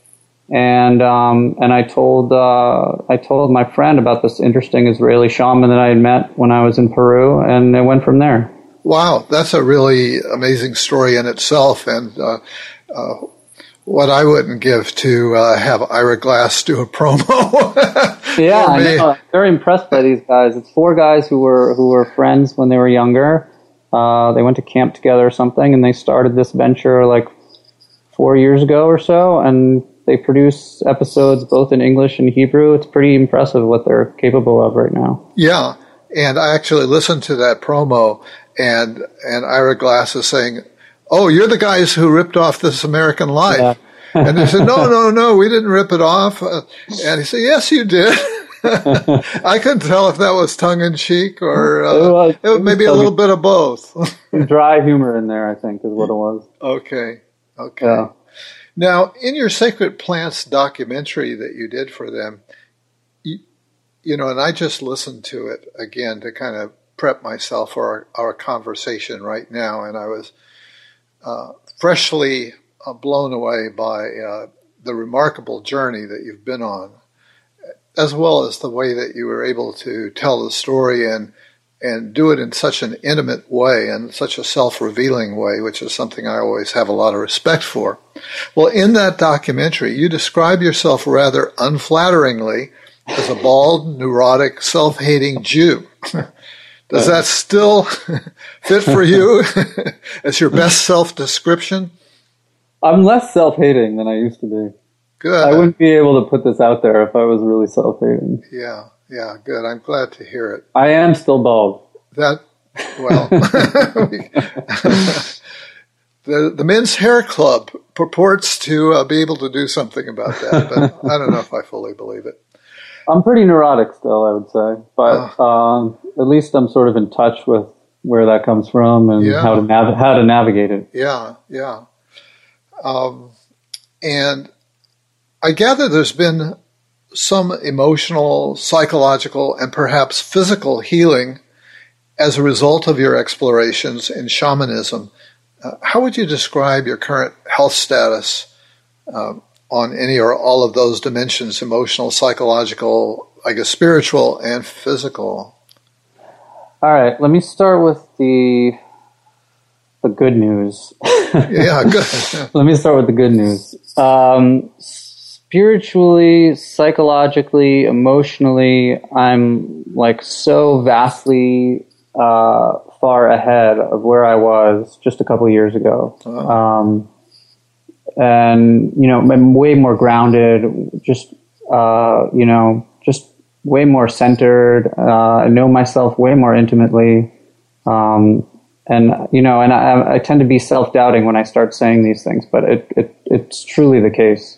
Speaker 3: And um, and I told uh, I told my friend about this interesting Israeli shaman that I had met when I was in Peru, and it went from there.
Speaker 1: Wow, that's a really amazing story in itself, and uh, uh, what I wouldn't give to uh, have Ira Glass do a promo.
Speaker 3: Yeah, I know. I'm very impressed by these guys. It's four guys who were who were friends when they were younger. Uh, they went to camp together or something, and they started this venture like four years ago or so, and they produce episodes both in English and Hebrew. It's pretty impressive what they're capable of right now.
Speaker 1: Yeah, and I actually listened to that promo, and and Ira Glass is saying, "Oh, you're the guys who ripped off This American Life." Yeah. And they said, no, no, no, we didn't rip it off. Uh, and he said, yes, you did. I couldn't tell if that was tongue-in-cheek or uh, it was, it was maybe a little bit of both.
Speaker 3: Dry humor in there, I think, is what it was.
Speaker 1: Okay, okay.
Speaker 3: Yeah.
Speaker 1: Now, in your Sacred Plants documentary that you did for them, you, you know, and I just listened to it again to kind of prep myself for our, our conversation right now, and I was uh, freshly uh, blown away by uh, the remarkable journey that you've been on, as well as the way that you were able to tell the story and and do it in such an intimate way and such a self-revealing way, which is something I always have a lot of respect for. Well, in that documentary, you describe yourself rather unflatteringly as a bald, neurotic, self-hating Jew. Does that still fit for you as your best self-description?
Speaker 3: I'm less self-hating than I used to be.
Speaker 1: Good.
Speaker 3: I wouldn't be able to put this out there if I was really self-hating.
Speaker 1: Yeah, yeah, good. I'm glad to hear it.
Speaker 3: I am still bald.
Speaker 1: That, well, the the Men's Hair Club purports to uh, be able to do something about that, but I don't know if I fully believe it.
Speaker 3: I'm pretty neurotic still, I would say, but uh, um, at least I'm sort of in touch with where that comes from and
Speaker 1: yeah.
Speaker 3: how to nav- how to navigate it.
Speaker 1: Yeah, yeah. Um, and I gather there's been some emotional, psychological, and perhaps physical healing as a result of your explorations in shamanism. Uh, how would you describe your current health status uh, on any or all of those dimensions, emotional, psychological, I guess spiritual, and physical?
Speaker 3: All right, let me start with the the good news.
Speaker 1: Yeah, good.
Speaker 3: Let me start with the good news. Um, spiritually, psychologically, emotionally, I'm like so vastly uh, far ahead of where I was just a couple of years ago. Oh. Um, and, you know, I'm way more grounded, just, uh, you know, just way more centered. Uh, I know myself way more intimately. Um, and, you know, and I, I tend to be self-doubting when I start saying these things, but it, it it's truly the case.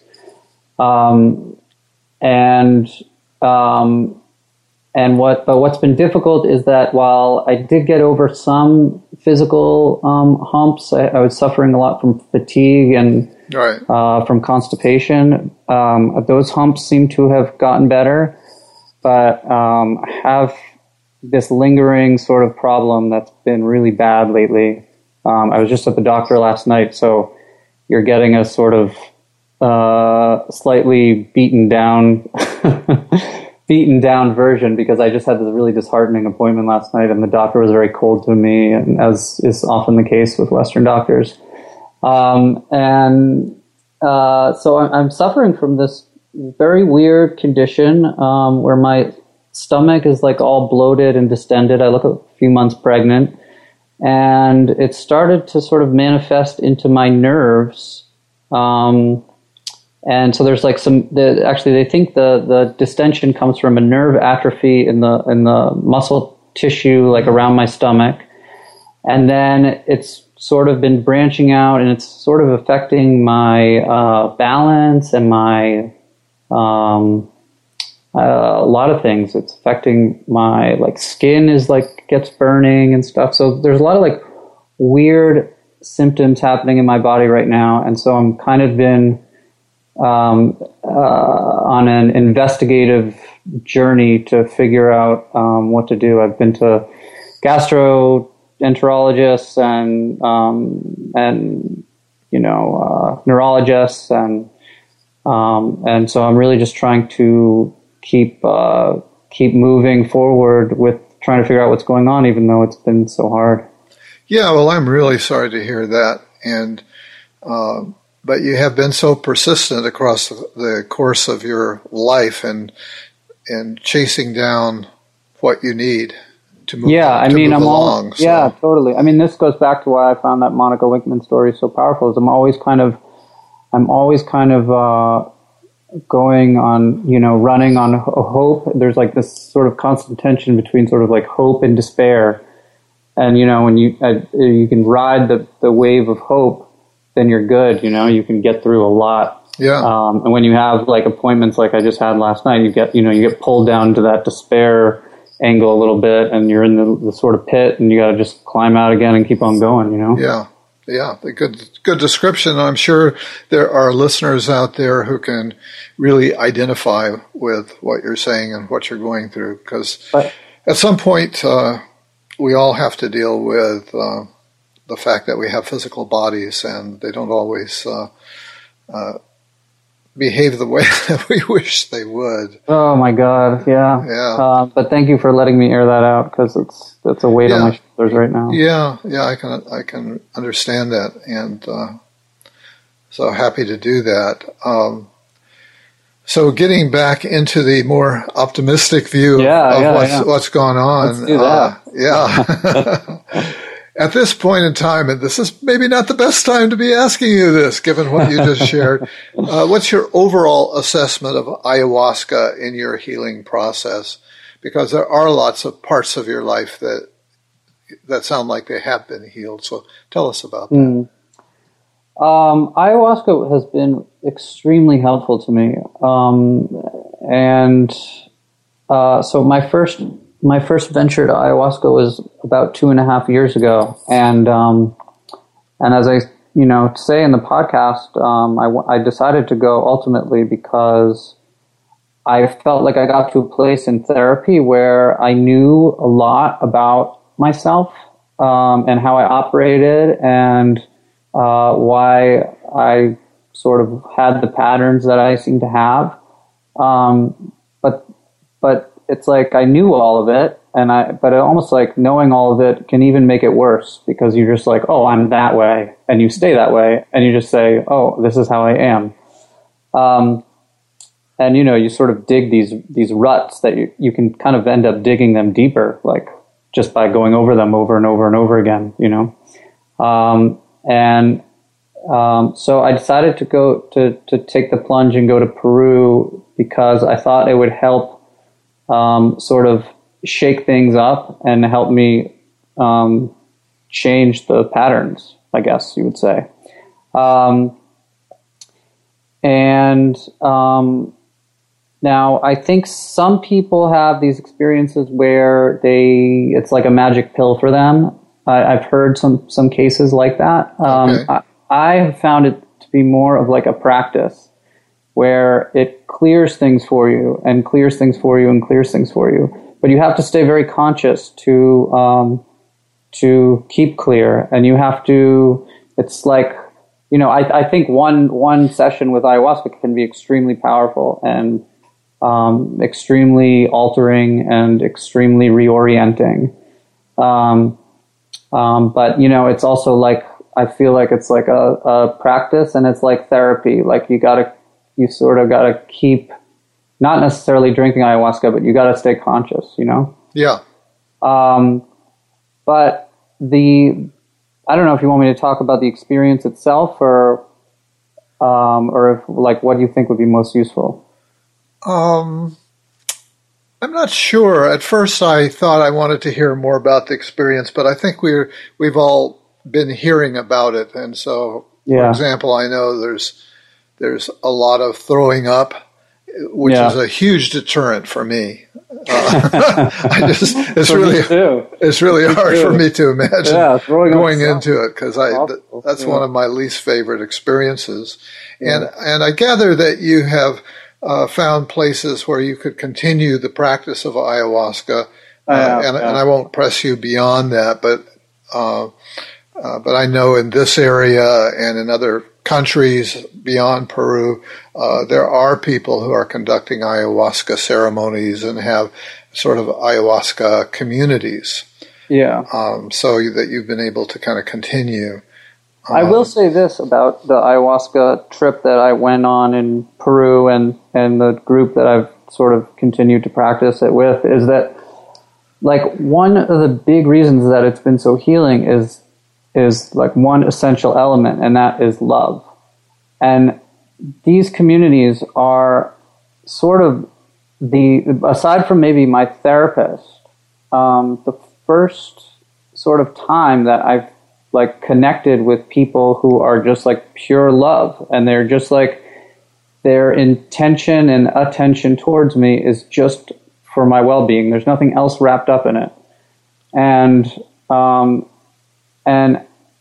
Speaker 3: Um, and, um, and what, but what's been difficult is that while I did get over some physical, um, humps, I, I was suffering a lot from fatigue and,
Speaker 1: right.
Speaker 3: uh, from constipation. Um, those humps seem to have gotten better, but, um, I have this lingering sort of problem that's been really bad lately. Um, I was just at the doctor last night, so you're getting a sort of, uh, slightly beaten down, beaten down version because I just had this really disheartening appointment last night and the doctor was very cold to me, and as is often the case with Western doctors. Um, and, uh, so I'm, I'm suffering from this very weird condition, um, where my stomach is like all bloated and distended. I look a few months pregnant, and it started to sort of manifest into my nerves. Um, And so there's like some, the, actually they think the, the distension comes from a nerve atrophy in the, in the muscle tissue, like around my stomach. And then it's sort of been branching out and it's sort of affecting my, uh, balance and my, um, uh, a lot of things. It's affecting my, like skin is like, gets burning and stuff. So there's a lot of like weird symptoms happening in my body right now. And so I'm kind of been, Um, uh, on an investigative journey to figure out um, what to do. I've been to gastroenterologists and um, and you know uh, neurologists and Um, and so I'm really just trying to keep uh, keep moving forward with trying to figure out what's going on, even though it's been so hard.
Speaker 1: Yeah, well, I'm really sorry to hear that. And uh, but you have been so persistent across the course of your life and and chasing down what you need to move.
Speaker 3: Yeah, I
Speaker 1: to
Speaker 3: mean,
Speaker 1: move
Speaker 3: I'm
Speaker 1: along.
Speaker 3: all,
Speaker 1: so.
Speaker 3: yeah, totally. I mean, this goes back to why I found that Monica Winkman story so powerful. Is I'm always kind of, I'm always kind of uh, going on, you know, running on hope. There's like this sort of constant tension between sort of like hope and despair. And, you know, when you uh, you can ride the, the wave of hope, then you're good, you know, you can get through a lot.
Speaker 1: Yeah.
Speaker 3: Um, and when you have like appointments like I just had last night, you get, you know, you get pulled down to that despair angle a little bit, and you're in the, the sort of pit, and you got to just climb out again and keep on going, you know?
Speaker 1: Yeah. Yeah, a good good description. I'm sure there are listeners out there who can really identify with what you're saying and what you're going through, because at some point uh, we all have to deal with uh, the fact that we have physical bodies and they don't always uh, uh, behave the way that we wish they would.
Speaker 3: Oh my God, yeah.
Speaker 1: Yeah.
Speaker 3: Uh, but thank you for letting me air that out, because it's it's a weight
Speaker 1: Yeah.
Speaker 3: on my shoulders right now.
Speaker 1: Yeah, yeah, I can I can understand that, and uh, so happy to do that. Um, so getting back into the more optimistic view
Speaker 3: Yeah,
Speaker 1: of
Speaker 3: yeah,
Speaker 1: what's
Speaker 3: yeah.
Speaker 1: what's gone on.
Speaker 3: Let's do that.
Speaker 1: Uh, yeah. At this point in time, and this is maybe not the best time to be asking you this, given what you just shared, uh, what's your overall assessment of ayahuasca in your healing process? Because there are lots of parts of your life that that sound like they have been healed. So tell us about that.
Speaker 3: Mm. Um, ayahuasca has been extremely helpful to me, um, and uh, so my first my first venture to ayahuasca was about two and a half years ago, and um, and as I you know say in the podcast, um, I, I decided to go ultimately because I felt like I got to a place in therapy where I knew a lot about myself um, and how I operated and uh, why I sort of had the patterns that I seem to have. Um, but but it's like I knew all of it, and I but it almost like knowing all of it can even make it worse, because you're just like, oh, I'm that way, and you stay that way, and you just say, oh, this is how I am. Um, And, you know, you sort of dig these these ruts that you, you can kind of end up digging them deeper, like just by going over them over and over and over again, you know. Um, and um, so I decided to go to, to take the plunge and go to Peru because I thought it would help um, sort of shake things up and help me um, change the patterns, I guess you would say. Um, and... Um, Now, I think some people have these experiences where they it's like a magic pill for them. I, I've heard some, some cases like that. Um,
Speaker 1: Okay.
Speaker 3: I, I have found it to be more of like a practice where it clears things for you and clears things for you and clears things for you. But you have to stay very conscious to um, to keep clear, and you have to. It's like, you know, I, I think one one session with ayahuasca can be extremely powerful and Um, extremely altering and extremely reorienting. Um, um, but, you know, it's also like, I feel like it's like a, a practice, and it's like therapy. Like you gotta, you sort of gotta keep, not necessarily drinking ayahuasca, but you gotta stay conscious, you know?
Speaker 1: Yeah.
Speaker 3: Um, but the, I don't know if you want me to talk about the experience itself, or, um, or if, like, what do you think would be most useful?
Speaker 1: Um, I'm not sure. At first, I thought I wanted to hear more about the experience, but I think we're we've all been hearing about it, and so,
Speaker 3: Yeah.
Speaker 1: for example, I know there's there's a lot of throwing up, which
Speaker 3: Yeah.
Speaker 1: is a huge deterrent for me. Uh, I just it's
Speaker 3: For me
Speaker 1: really
Speaker 3: too.
Speaker 1: it's really
Speaker 3: Me
Speaker 1: hard
Speaker 3: too.
Speaker 1: for me to imagine
Speaker 3: Yeah, throwing up
Speaker 1: going
Speaker 3: sucks.
Speaker 1: into it, because I th-
Speaker 3: Awful.
Speaker 1: that's
Speaker 3: Yeah.
Speaker 1: one of my least favorite experiences,
Speaker 3: Yeah.
Speaker 1: and and I gather that you have. Uh, found places where you could continue the practice of ayahuasca, uh,
Speaker 3: Yeah,
Speaker 1: and,
Speaker 3: yeah.
Speaker 1: and I won't press you beyond that, but uh, uh, but I know in this area and in other countries beyond Peru, uh, there are people who are conducting ayahuasca ceremonies and have sort of ayahuasca communities.
Speaker 3: Yeah.
Speaker 1: Um, so that you've been able to kind of continue. Um,
Speaker 3: I will say this about the ayahuasca trip that I went on in Peru and, and the group that I've sort of continued to practice it with is that, like, one of the big reasons that it's been so healing is is like one essential element, and that is love. And these communities are sort of the, aside from maybe my therapist, um, the first sort of time that I've like connected with people who are just like pure love, and they're just like, their intention and attention towards me is just for my well-being. There's nothing else wrapped up in it. And, um, and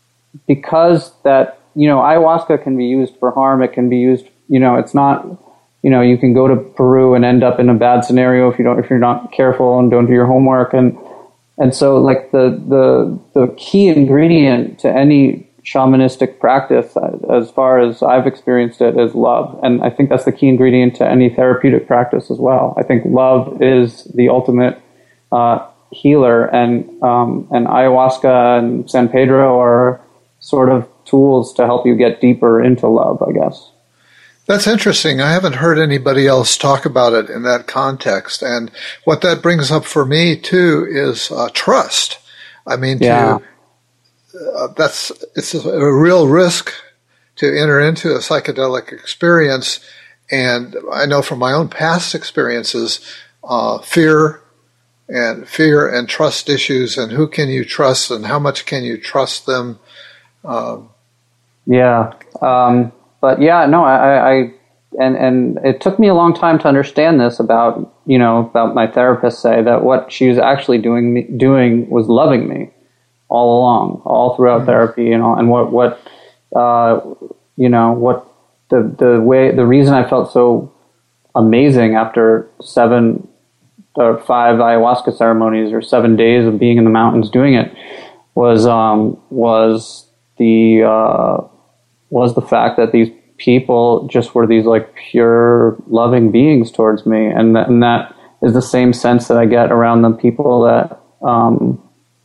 Speaker 3: because that, you know, ayahuasca can be used for harm, it can be used, you know, it's not, you know, you can go to Peru and end up in a bad scenario if you don't, if you're not careful and don't do your homework. And, and so like the, the, the key ingredient to any shamanistic practice, as far as I've experienced it, is love. And I think that's the key ingredient to any therapeutic practice as well. I think love is the ultimate, uh, healer, and, um, and ayahuasca and San Pedro are sort of tools to help you get deeper into love, I guess.
Speaker 1: That's interesting. I haven't heard anybody else talk about it in that context. And what that brings up for me, too, is uh, trust. I mean,
Speaker 3: yeah.
Speaker 1: to, uh, that's it's a, a real risk to enter into a psychedelic experience. And I know from my own past experiences, uh, fear and fear and trust issues, and who can you trust and how much can you trust them. Um,
Speaker 3: yeah. Um, but yeah, no, I, I, and, and it took me a long time to understand this about, you know, about my therapist say that what she was actually doing, me, doing was loving me all along, all throughout mm-hmm. therapy and all, and what, what, uh, you know, what the, the way, the reason I felt so amazing after seven or five ayahuasca ceremonies or seven days of being in the mountains doing it was, um, was, The uh, was the fact that these people just were these like pure loving beings towards me, and that, and that is the same sense that I get around the people that um,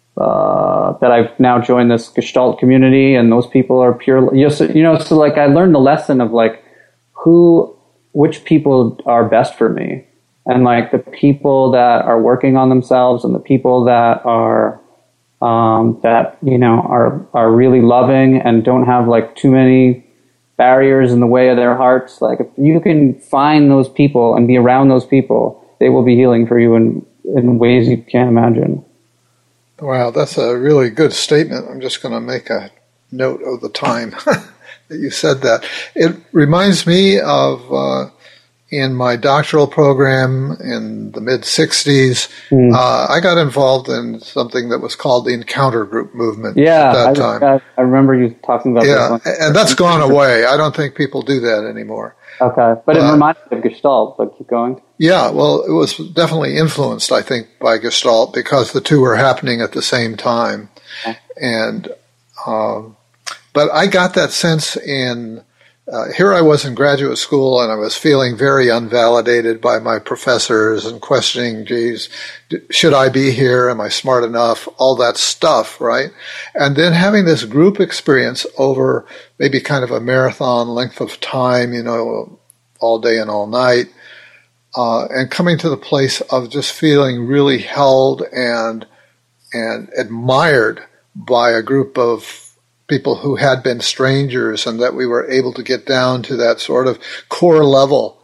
Speaker 3: uh, that I've now joined this Gestalt community, and those people are pure. You know, so like I learned the lesson of like who, which people are best for me, and like the people that are working on themselves, and the people that are. Um, that, you know, are, are really loving and don't have like too many barriers in the way of their hearts. Like if you can find those people and be around those people, they will be healing for you in, in ways you can't imagine.
Speaker 1: Wow, that's a really good statement. I'm just going to make a note of the time that you said that. It reminds me of, uh, in my doctoral program in the mid-sixties, mm. uh, I got involved in something that was called the Encounter Group movement
Speaker 3: yeah,
Speaker 1: at that
Speaker 3: I,
Speaker 1: time.
Speaker 3: I, I remember you talking about
Speaker 1: yeah,
Speaker 3: that.
Speaker 1: Yeah, and that's gone away. I don't think people do that anymore.
Speaker 3: Okay, but
Speaker 1: uh,
Speaker 3: it reminded me of Gestalt, but keep going.
Speaker 1: Yeah, well, it was definitely influenced, I think, by Gestalt because the two were happening at the same time. Okay. And, um, but I got that sense in... Uh, here I was in graduate school, and I was feeling very unvalidated by my professors and questioning, geez, should I be here? Am I smart enough? All that stuff, right? And then having this group experience over maybe kind of a marathon length of time, you know, all day and all night, uh, and coming to the place of just feeling really held and and admired by a group of people who had been strangers, and that we were able to get down to that sort of core level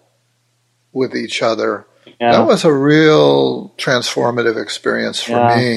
Speaker 1: with each other. Yeah. That was a real transformative experience for yeah. me.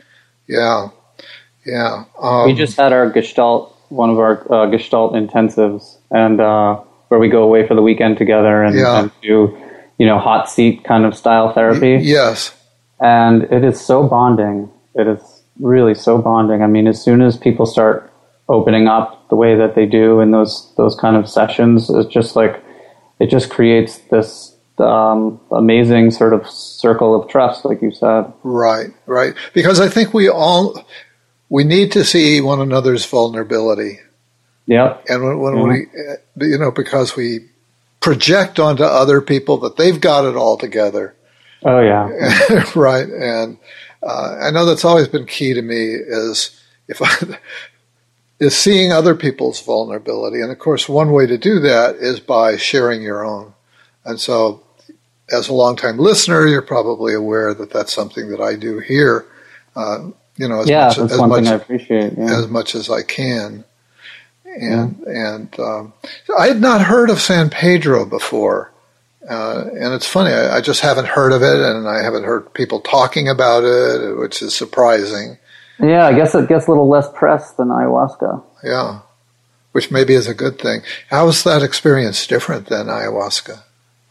Speaker 1: Yeah. Yeah. Um,
Speaker 3: we just had our Gestalt, one of our uh, Gestalt intensives, and uh, where we go away for the weekend together and, yeah. and do, you know, hot seat kind of style therapy.
Speaker 1: Y- yes.
Speaker 3: And it is so bonding. It is really so bonding. I mean, as soon as people start opening up the way that they do in those those kind of sessions, it's just like it just creates this um, amazing sort of circle of trust, like you said.
Speaker 1: Right, right. Because I think we all we need to see one another's vulnerability.
Speaker 3: Yep.
Speaker 1: And when, when
Speaker 3: Mm-hmm.
Speaker 1: we, you know, because we project onto other people that they've got it all together.
Speaker 3: Oh, yeah.
Speaker 1: Right. And uh, I know that's always been key to me is if I, is seeing other people's vulnerability. And of course, one way to do that is by sharing your own. And so as a longtime listener, you're probably aware that that's something that I do here, uh, you know, as
Speaker 3: yeah,
Speaker 1: much,
Speaker 3: that's
Speaker 1: as
Speaker 3: one
Speaker 1: much,
Speaker 3: thing I appreciate. Yeah.
Speaker 1: as much as I can. And, yeah. and um, I had not heard of San Pedro before. Uh, and it's funny, I, I just haven't heard of it, and I haven't heard people talking about it, which is surprising.
Speaker 3: Yeah, I guess it gets a little less press than ayahuasca.
Speaker 1: Yeah, which maybe is a good thing. How is that experience different than ayahuasca?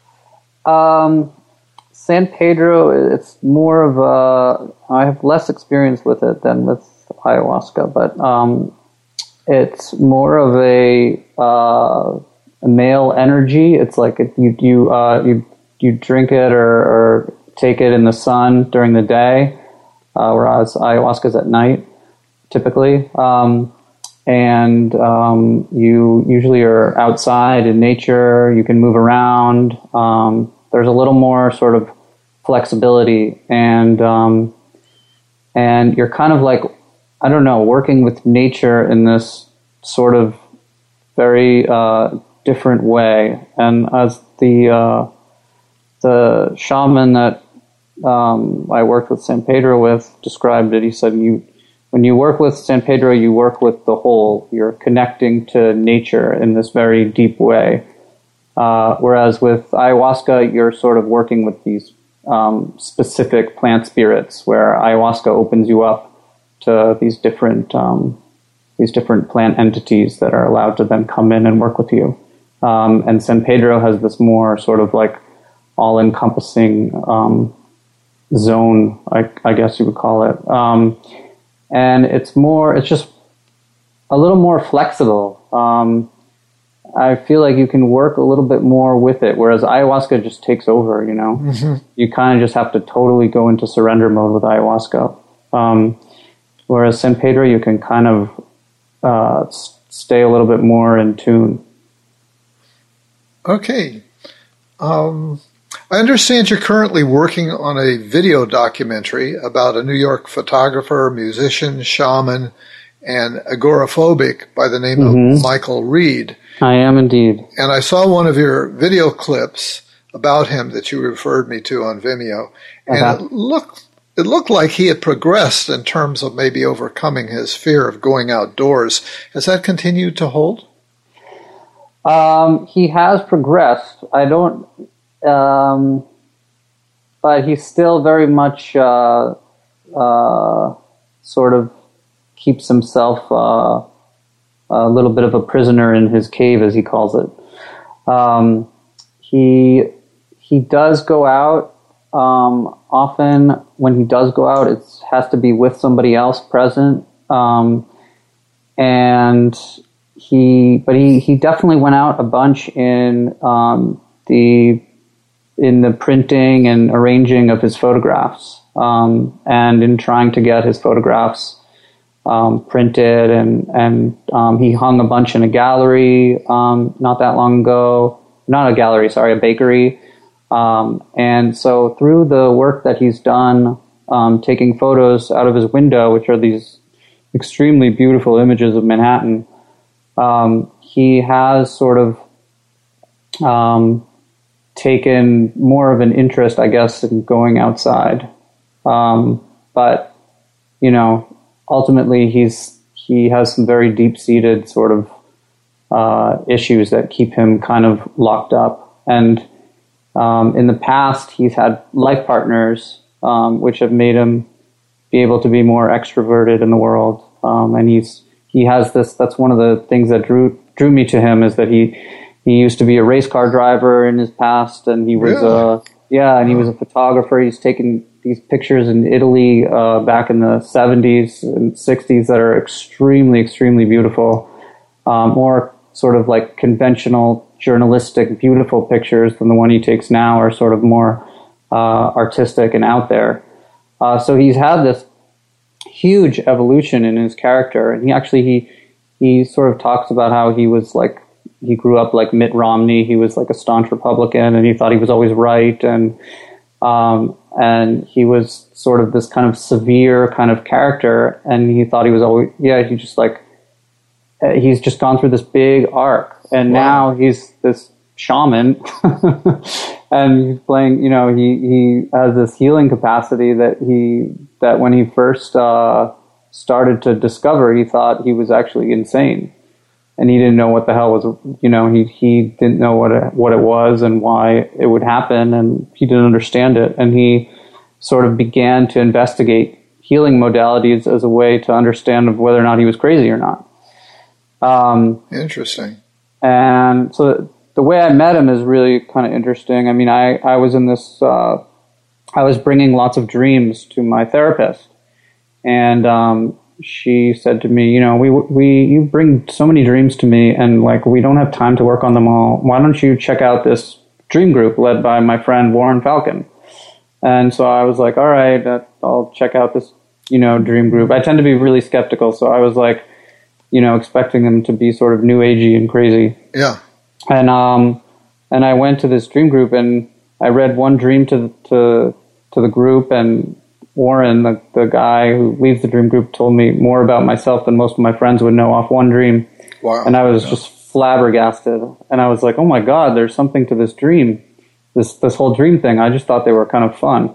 Speaker 3: Um, San Pedro, it's more of a, I have less experience with it than with ayahuasca, but um, it's more of a, uh, a male energy. It's like it, you you uh, you you drink it or, or take it in the sun during the day, uh, whereas ayahuasca is at night, typically. Um, and um, you usually are outside in nature. You can move around. Um, there's a little more sort of flexibility, and um, and you're kind of like, I don't know, working with nature in this sort of very uh, different way. And as the uh, the shaman that um, I worked with San Pedro with described it, he said, "You when you work with San Pedro, you work with the whole. You're connecting to nature in this very deep way. Uh, whereas with ayahuasca, you're sort of working with these um, specific plant spirits, where ayahuasca opens you up to these different um, these different plant entities that are allowed to then come in and work with you. Um, and San Pedro has this more sort of like all-encompassing um, zone, I, I guess you would call it. Um, and it's more, it's just a little more flexible. Um, I feel like you can work a little bit more with it, whereas ayahuasca just takes over, you know?
Speaker 1: Mm-hmm.
Speaker 3: You kind of just have to totally go into surrender mode with ayahuasca. Um, whereas San Pedro, you can kind of uh, s- stay a little bit more in tune.
Speaker 1: Okay. Um, I understand you're currently working on a video documentary about a New York photographer, musician, shaman, and agoraphobic by the name
Speaker 3: Mm-hmm.
Speaker 1: of Michael Reed.
Speaker 3: I am indeed.
Speaker 1: And I saw one of your video clips about him that you referred me to on Vimeo, and
Speaker 3: Uh-huh.
Speaker 1: it looked it looked like he had progressed in terms of maybe overcoming his fear of going outdoors. Has that continued to hold?
Speaker 3: Um, he has progressed. I don't, um, but he still very much uh, uh, sort of keeps himself uh, a little bit of a prisoner in his cave, as he calls it. Um, he he does go out. Um, often, when he does go out, it has to be with somebody else present, um, and. He, but he, he definitely went out a bunch in um, the in the printing and arranging of his photographs, um, and in trying to get his photographs um, printed, and and um, he hung a bunch in a gallery um, not that long ago. Not a gallery, sorry, a bakery. Um, and so through the work that he's done, um, taking photos out of his window, which are these extremely beautiful images of Manhattan. Um, he has sort of um, taken more of an interest, I guess, in going outside. Um, but, you know, ultimately he's he has some very deep-seated sort of uh, issues that keep him kind of locked up. And um, in the past, he's had life partners, um, which have made him be able to be more extroverted in the world. Um, and he's He has this, that's one of the things that drew drew me to him, is that he he used to be a race car driver in his past, and he was,
Speaker 1: Really?
Speaker 3: uh, yeah, and he was a photographer. He's taken these pictures in Italy uh, back in the seventies and sixties that are extremely, extremely beautiful. Um, more sort of like conventional, journalistic, beautiful pictures than the one he takes now are sort of more uh, artistic and out there. Uh, so he's had this huge evolution in his character, and he actually he he sort of talks about how he was like, he grew up like Mitt Romney. He was like a staunch Republican, and he thought he was always right. And um, and he was sort of this kind of severe kind of character, and he thought he was always, yeah, he just like, he's just gone through this big arc, and wow. now he's this shaman, and he's playing, you know, he, he has this healing capacity that he, that when he first uh, started to discover, he thought he was actually insane. And he didn't know what the hell was, you know, he, he didn't know what it, what it was and why it would happen, and he didn't understand it. And he sort of began to investigate healing modalities as a way to understand whether or not he was crazy or not. Um,
Speaker 1: interesting.
Speaker 3: And so the way I met him is really kind of interesting. I mean, I, I was in this, uh, I was bringing lots of dreams to my therapist, and um, she said to me, you know, we, we, you bring so many dreams to me, and like, we don't have time to work on them all. Why don't you check out this dream group led by my friend Warren Falcon? And so I was like, all right, uh, I'll check out this, you know, dream group. I tend to be really skeptical. So I was like, you know, expecting them to be sort of new agey and crazy.
Speaker 1: Yeah.
Speaker 3: And, um, and I went to this dream group, and I read one dream to, to, to the group, and Warren, the, the guy who leads the dream group, told me more about myself than most of my friends would know off one dream.
Speaker 1: Wow.
Speaker 3: And I was
Speaker 1: yeah.
Speaker 3: just flabbergasted. And I was like, oh my God, there's something to this dream, this this whole dream thing. I just thought they were kind of fun.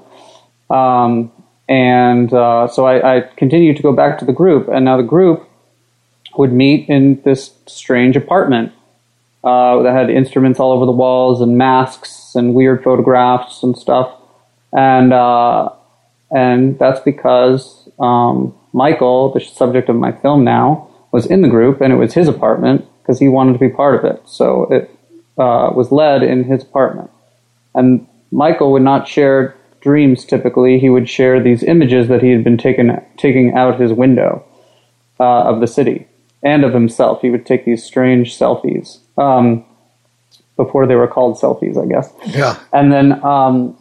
Speaker 3: Um, and uh, so I, I continued to go back to the group. And now the group would meet in this strange apartment uh, that had instruments all over the walls and masks and weird photographs and stuff. And... Uh, And that's because um, Michael, the subject of my film now, was in the group, and it was his apartment because he wanted to be part of it. So it uh, was led in his apartment. And Michael would not share dreams typically. He would share these images that he had been taken, taking out his window uh, of the city and of himself. He would take these strange selfies um, before they were called selfies, I guess.
Speaker 1: Yeah.
Speaker 3: And then... Um,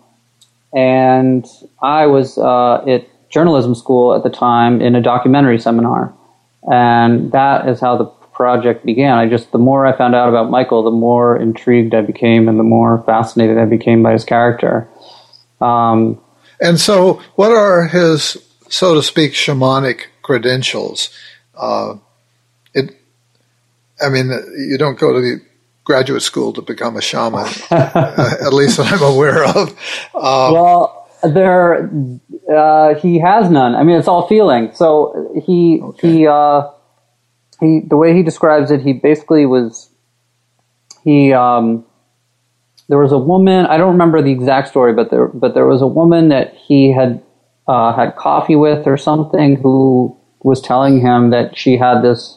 Speaker 3: And I was uh, at journalism school at the time in a documentary seminar. And that is how the project began. I just, the more I found out about Michael, the more intrigued I became and the more fascinated I became by his character. Um,
Speaker 1: and so what are his, so to speak, shamanic credentials? Uh, it, I mean, you don't go to the graduate school to become a shaman, uh, at least that I'm aware of. Um,
Speaker 3: well, there, uh, he has none. I mean, it's all feeling. So he, okay. he, uh, he, the way he describes it, he basically was, he, um, there was a woman, I don't remember the exact story, but there, but there was a woman that he had, uh, had coffee with or something, who was telling him that she had this,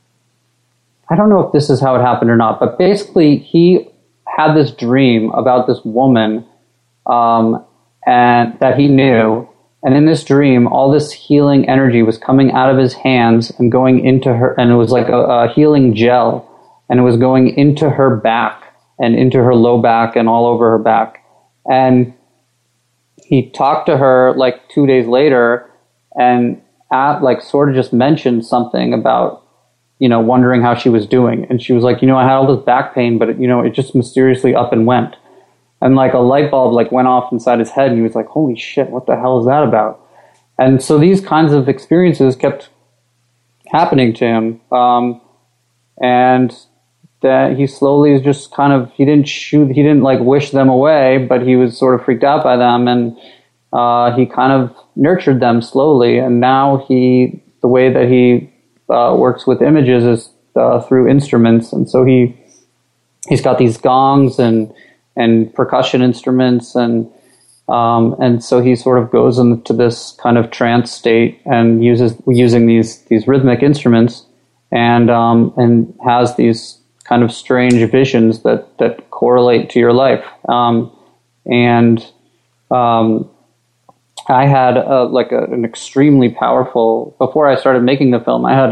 Speaker 3: I don't know if this is how it happened or not, but basically he had this dream about this woman um, and that he knew. And in this dream, all this healing energy was coming out of his hands and going into her, and it was like a, a healing gel, and it was going into her back and into her low back and all over her back. And he talked to her like two days later and at, like sort of just mentioned something about, you know, wondering how she was doing. And she was like, you know, I had all this back pain, but, it, you know, it just mysteriously up and went. And like a light bulb like went off inside his head, and he was like, holy shit, what the hell is that about? And so these kinds of experiences kept happening to him. Um, and that he slowly just kind of, he didn't shoot, he didn't like wish them away, but he was sort of freaked out by them. And uh, he kind of nurtured them slowly. And now he, the way that he Uh, works with images is uh, through instruments, and so he he's got these gongs and and percussion instruments, and um, and so he sort of goes into this kind of trance state and uses using these these rhythmic instruments, and um, and has these kind of strange visions that that correlate to your life, um, and um, I had a, like a, an extremely powerful, before I started making the film, I had,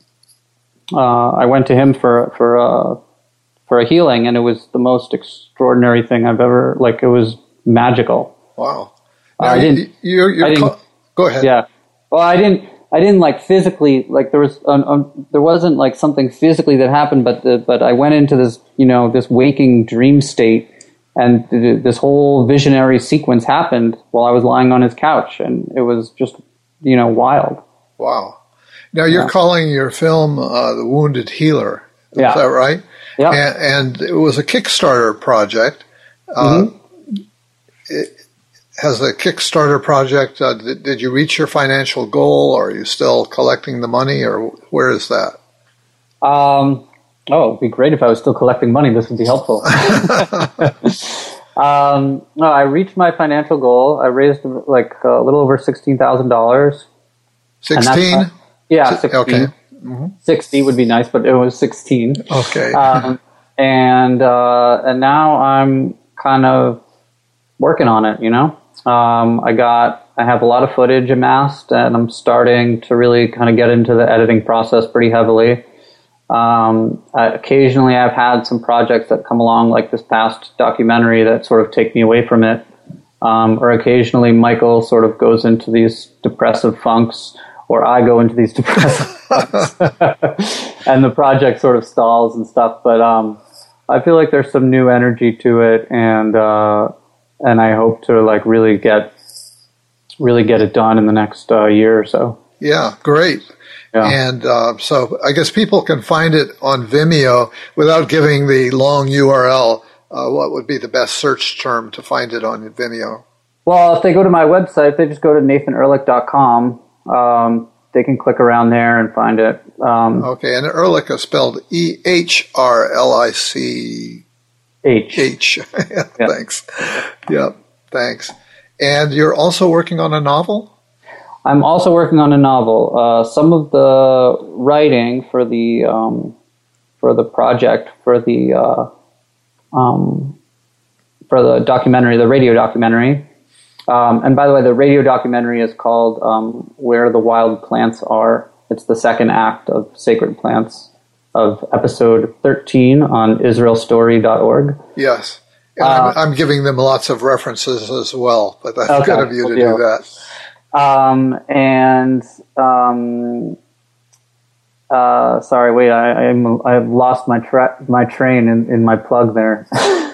Speaker 3: uh, I went to him for, for, uh, for a healing, and it was the most extraordinary thing I've ever, like, it was magical.
Speaker 1: Wow.
Speaker 3: Uh, I didn't,
Speaker 1: you're, you're
Speaker 3: I didn't
Speaker 1: co- go ahead.
Speaker 3: Yeah. Well, I didn't, I didn't like physically, like there was, um, um, there wasn't like something physically that happened, but the, but I went into this, you know, this waking dream state, and th- this whole visionary sequence happened while I was lying on his couch, and it was just, you know, wild.
Speaker 1: Wow. Now you're
Speaker 3: Yeah.
Speaker 1: calling your film uh, The Wounded Healer. Is
Speaker 3: Yeah.
Speaker 1: that right?
Speaker 3: Yeah.
Speaker 1: And, and it was a Kickstarter project. Uh, it, has the Kickstarter project, uh, did, did you reach your financial goal, or are you still collecting the money, or where is that?
Speaker 3: Um, oh, it'd be great if I was still collecting money. This would be helpful. um, no, I reached my financial goal. I raised like a little over sixteen thousand dollars.
Speaker 1: sixteen?
Speaker 3: Yeah, sixteen.
Speaker 1: Okay. Mm-hmm.
Speaker 3: sixty would be nice, but it was sixteen.
Speaker 1: Okay.
Speaker 3: Um, and uh, and now I'm kind of working on it, you know? Um, I got, I have a lot of footage amassed, and I'm starting to really kind of get into the editing process pretty heavily. Um, I, occasionally I've had some projects that come along, like this past documentary, that sort of take me away from it. Um, or occasionally Michael sort of goes into these depressive funks, or I go into these depressive funks, and the project sort of stalls and stuff. But um, I feel like there's some new energy to it, and uh, and I hope to like really get really get it done in the next uh, year or so.
Speaker 1: Yeah, great.
Speaker 3: Yeah.
Speaker 1: And uh, so I guess people can find it on Vimeo without giving the long U R L. Uh, what would be the best search term to find it on Vimeo?
Speaker 3: Well, if they go to my website, they just go to nathan ehrlich dot com. Um, they can click around there and find it. Um,
Speaker 1: Okay, and Ehrlich is spelled E H R L I C
Speaker 3: H.
Speaker 1: H. Thanks. Yep, thanks. And you're also working on a novel?
Speaker 3: I'm also working on a novel. Uh, some of the writing for the um, for the project for the uh, um, for the documentary, the radio documentary. Um, and by the way, the radio documentary is called um, "Where the Wild Plants Are." It's the second act of Sacred Plants, of episode thirteen on israel story dot org.
Speaker 1: Yes. And
Speaker 3: Uh,
Speaker 1: I'm, I'm giving them lots of references as well, but that's
Speaker 3: Okay,
Speaker 1: good of you to
Speaker 3: good
Speaker 1: do
Speaker 3: deal.
Speaker 1: that.
Speaker 3: Um, and um, uh, sorry, wait, I, I'm I've lost my tra- my train in, in my plug there.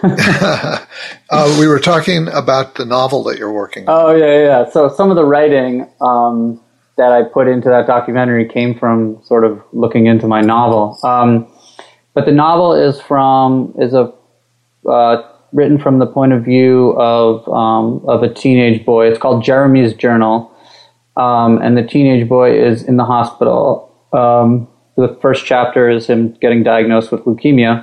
Speaker 1: uh, we were talking about the novel that you're working on.
Speaker 3: Oh yeah, yeah. So some of the writing um, that I put into that documentary came from sort of looking into my novel. Um, but the novel is from is a uh, written from the point of view of um, of a teenage boy. It's called Jeremy's Journal, um, and the teenage boy is in the hospital. Um, the first chapter is him getting diagnosed with leukemia.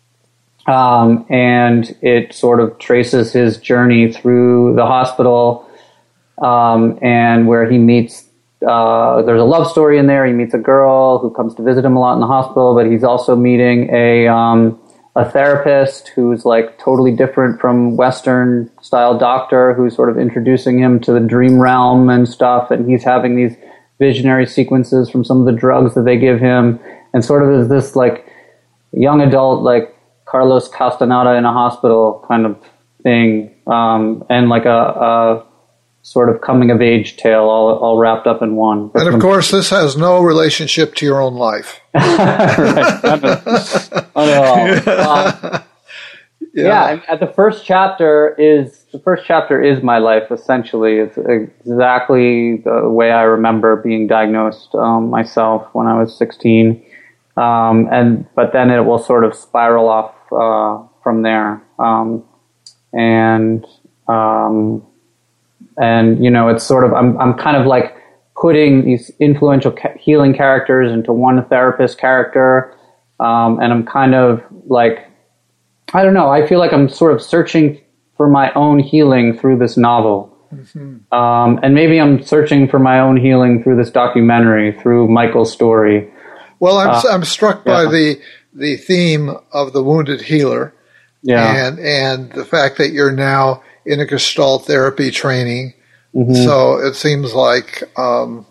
Speaker 3: Um, and it sort of traces his journey through the hospital, um, and where he meets, uh, there's a love story in there. He meets a girl who comes to visit him a lot in the hospital, but he's also meeting a, um, a therapist who's like totally different from Western style doctor, who's sort of introducing him to the dream realm and stuff. And he's having these visionary sequences from some of the drugs that they give him, and sort of is this like young adult, like, Carlos Castaneda in a hospital kind of thing, um, and like a, a sort of coming of age tale all, all wrapped up in one.
Speaker 1: And of course, this has no relationship to your own life.
Speaker 3: Right. Not at all. Um,
Speaker 1: Yeah.
Speaker 3: yeah, and at the first chapter is the first chapter is my life essentially. It's exactly the way I remember being diagnosed um, myself when I was sixteen. Um, and but then it will sort of spiral off uh, from there, um, and um, and you know it's sort of I'm I'm kind of like putting these influential ca- healing characters into one therapist character, um, and I'm kind of like I don't know. I feel like I'm sort of searching for my own healing through this novel,
Speaker 1: Mm-hmm.
Speaker 3: um, and maybe I'm searching for my own healing through this documentary, through Michael's story.
Speaker 1: Well, I'm
Speaker 3: Uh,
Speaker 1: I'm struck by
Speaker 3: yeah.
Speaker 1: the the theme of the wounded healer,
Speaker 3: Yeah.
Speaker 1: and and the fact that you're now in a Gestalt therapy training.
Speaker 3: Mhm.
Speaker 1: So it seems like um,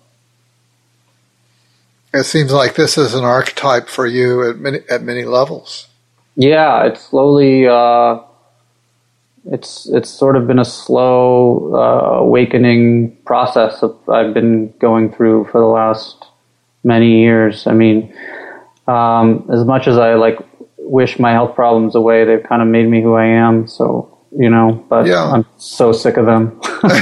Speaker 1: it seems like this is an archetype for you at many at many levels.
Speaker 3: Yeah, it's slowly, uh, it's it's sort of been a slow uh, awakening process that I've been going through for the last many years. I mean, um, as much as I like wish my health problems away, they've kind of made me who I am. So, you know, but yeah. I'm so sick of them.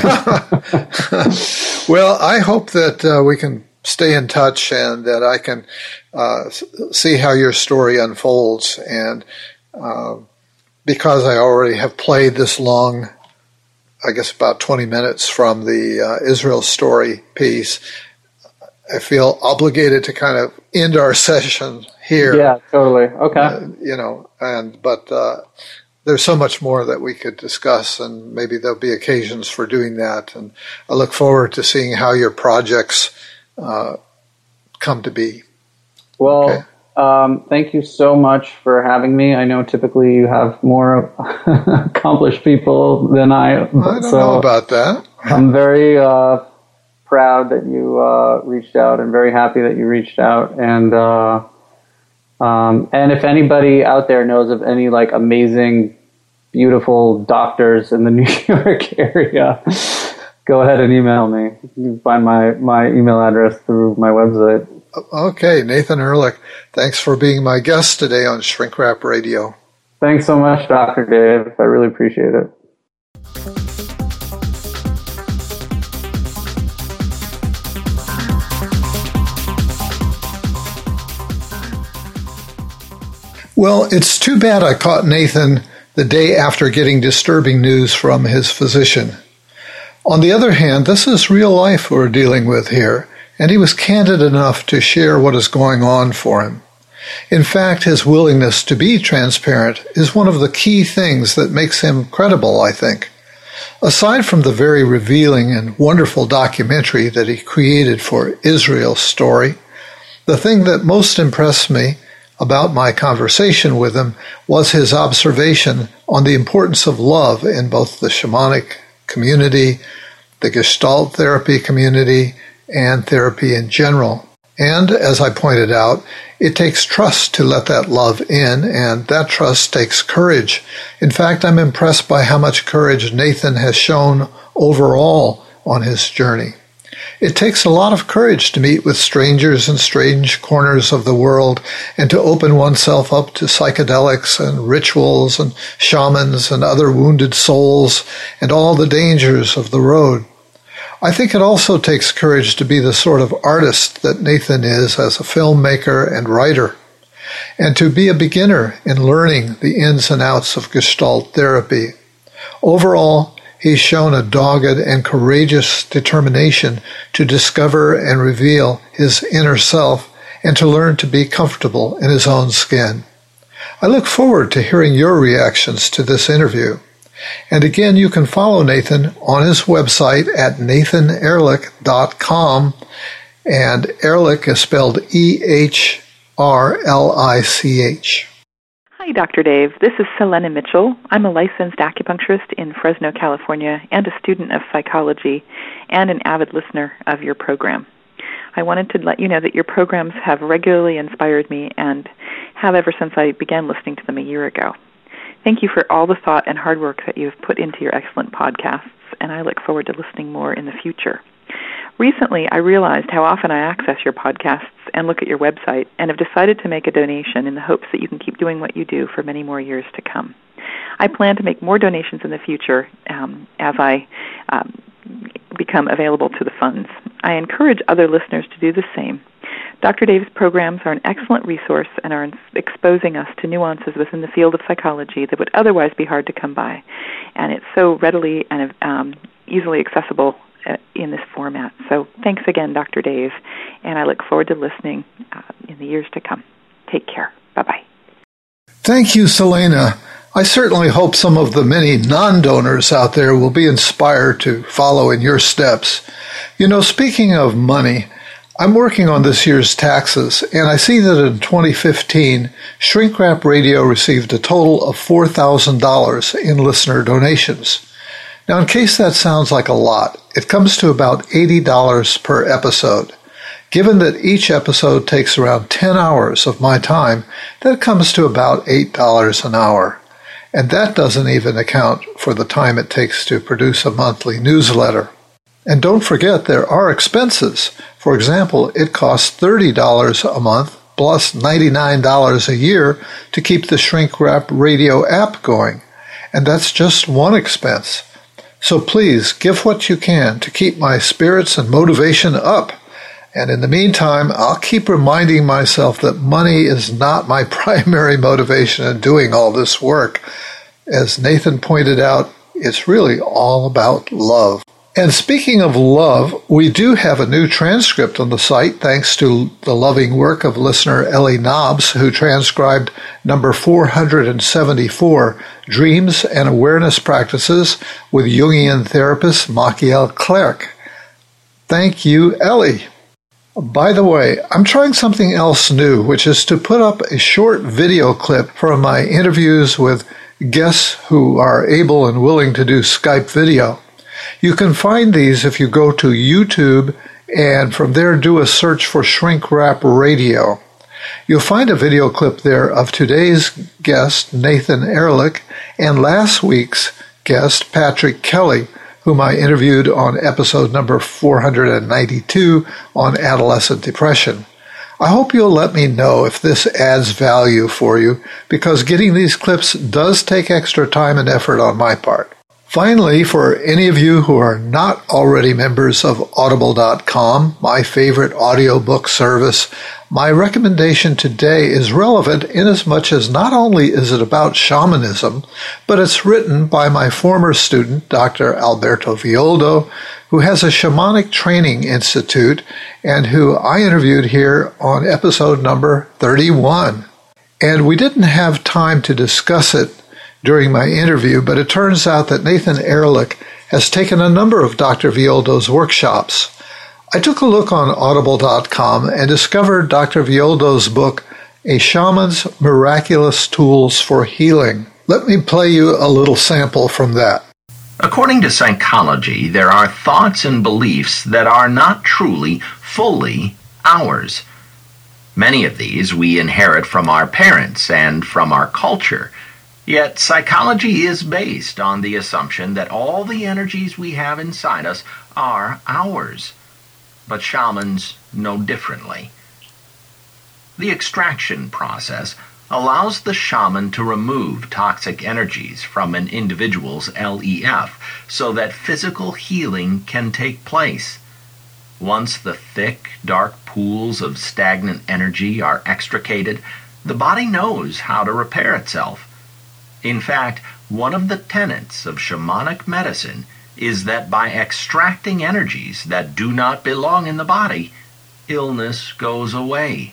Speaker 1: Well, I hope that uh, we can stay in touch and that I can uh, see how your story unfolds. And uh, because I already have played this long, I guess about twenty minutes from the uh, Israel story piece, I feel obligated to kind of end our session here.
Speaker 3: Yeah, totally. Okay.
Speaker 1: Uh, you know, and but uh, there's so much more that we could discuss, and maybe there'll be occasions for doing that. And I look forward to seeing how your projects uh, come to be.
Speaker 3: Well,
Speaker 1: okay.
Speaker 3: um, thank you so much for having me. I know typically you have more accomplished people than I.
Speaker 1: I don't
Speaker 3: so
Speaker 1: know about that.
Speaker 3: I'm very uh, proud that you uh, reached out, and very happy that you reached out. And uh, um, and if anybody out there knows of any like amazing, beautiful doctors in the New York area, go ahead and email me. You can find my, my email address through my website.
Speaker 1: Okay, Nathan Ehrlich, thanks for being my guest today on Shrink Rap Radio.
Speaker 3: Thanks so much, Doctor Dave. I really appreciate it.
Speaker 1: Well, it's too bad I caught Nathan the day after getting disturbing news from his physician. On the other hand, this is real life we're dealing with here, and he was candid enough to share what is going on for him. In fact, his willingness to be transparent is one of the key things that makes him credible, I think. Aside from the very revealing and wonderful documentary that he created for Israel's story, the thing that most impressed me about my conversation with him was his observation on the importance of love in both the shamanic community, the Gestalt therapy community, and therapy in general. And, as I pointed out, it takes trust to let that love in, and that trust takes courage. In fact, I'm impressed by how much courage Nathan has shown overall on his journey. It takes a lot of courage to meet with strangers in strange corners of the world and to open oneself up to psychedelics and rituals and shamans and other wounded souls and all the dangers of the road. I think it also takes courage to be the sort of artist that Nathan is as a filmmaker and writer, and to be a beginner in learning the ins and outs of Gestalt therapy. Overall, he's shown a dogged and courageous determination to discover and reveal his inner self and to learn to be comfortable in his own skin. I look forward to hearing your reactions to this interview. And again, you can follow Nathan on his website at nathan ehrlich dot com, and Ehrlich is spelled E H R L I C H.
Speaker 12: Hi, Doctor Dave. This is Selena Mitchell. I'm a licensed acupuncturist in Fresno, California, and a student of psychology, and an avid listener of your program. I wanted to let you know that your programs have regularly inspired me and have ever since I began listening to them a year ago. Thank you for all the thought and hard work that you have put into your excellent podcasts, and I look forward to listening more in the future. Recently, I realized how often I access your podcasts and look at your website, and have decided to make a donation in the hopes that you can keep doing what you do for many more years to come. I plan to make more donations in the future um, as I um, become available to the funds. I encourage other listeners to do the same. Doctor Dave's programs are an excellent resource and are exposing us to nuances within the field of psychology that would otherwise be hard to come by. And it's so readily and um, easily accessible in this format. So thanks again, Doctor Dave, and I look forward to listening uh, in the years to come. Take care. Bye-bye.
Speaker 1: Thank you, Selena. I certainly hope some of the many non-donors out there will be inspired to follow in your steps. You know, speaking of money, I'm working on this year's taxes, and I see that in twenty fifteen, Shrink Rap Radio received a total of four thousand dollars in listener donations. Now, in case that sounds like a lot, it comes to about eighty dollars per episode. Given that each episode takes around ten hours of my time, that comes to about eight dollars an hour. And that doesn't even account for the time it takes to produce a monthly newsletter. And don't forget, there are expenses. For example, it costs thirty dollars a month plus ninety-nine dollars a year to keep the Shrink Rap Radio app going. And that's just one expense. So please, give what you can to keep my spirits and motivation up. And in the meantime, I'll keep reminding myself that money is not my primary motivation in doing all this work. As Nathan pointed out, it's really all about love. And speaking of love, we do have a new transcript on the site thanks to the loving work of listener Ellie Knobs, who transcribed number four hundred seventy-four, Dreams and Awareness Practices with Jungian therapist Machiel Klerk. Thank you, Ellie. By the way, I'm trying something else new, which is to put up a short video clip from my interviews with guests who are able and willing to do Skype video. You can find these if you go to YouTube and from there do a search for Shrink Rap Radio. You'll find a video clip there of today's guest, Nathan Ehrlich, and last week's guest, Patrick Kelly, whom I interviewed on episode number four hundred ninety-two on adolescent depression. I hope you'll let me know if this adds value for you, because getting these clips does take extra time and effort on my part. Finally, for any of you who are not already members of Audible dot com, my favorite audiobook service, my recommendation today is relevant inasmuch as not only is it about shamanism, but it's written by my former student, Doctor Alberto Villoldo, who has a shamanic training institute and who I interviewed here on episode number thirty-one. And we didn't have time to discuss it during my interview, but it turns out that Nathan Ehrlich has taken a number of Doctor Villoldo's workshops. I took a look on Audible dot com and discovered Doctor Villoldo's book, A Shaman's Miraculous Tools for Healing. Let me play you a little sample from that.
Speaker 13: According to psychology, there are thoughts and beliefs that are not truly, fully ours. Many of these we inherit from our parents and from our culture. Yet psychology is based on the assumption that all the energies we have inside us are ours. But shamans know differently. The extraction process allows the shaman to remove toxic energies from an individual's L E F so that physical healing can take place. Once the thick, dark pools of stagnant energy are extricated, the body knows how to repair itself. In fact, one of the tenets of shamanic medicine is that by extracting energies that do not belong in the body, illness goes away.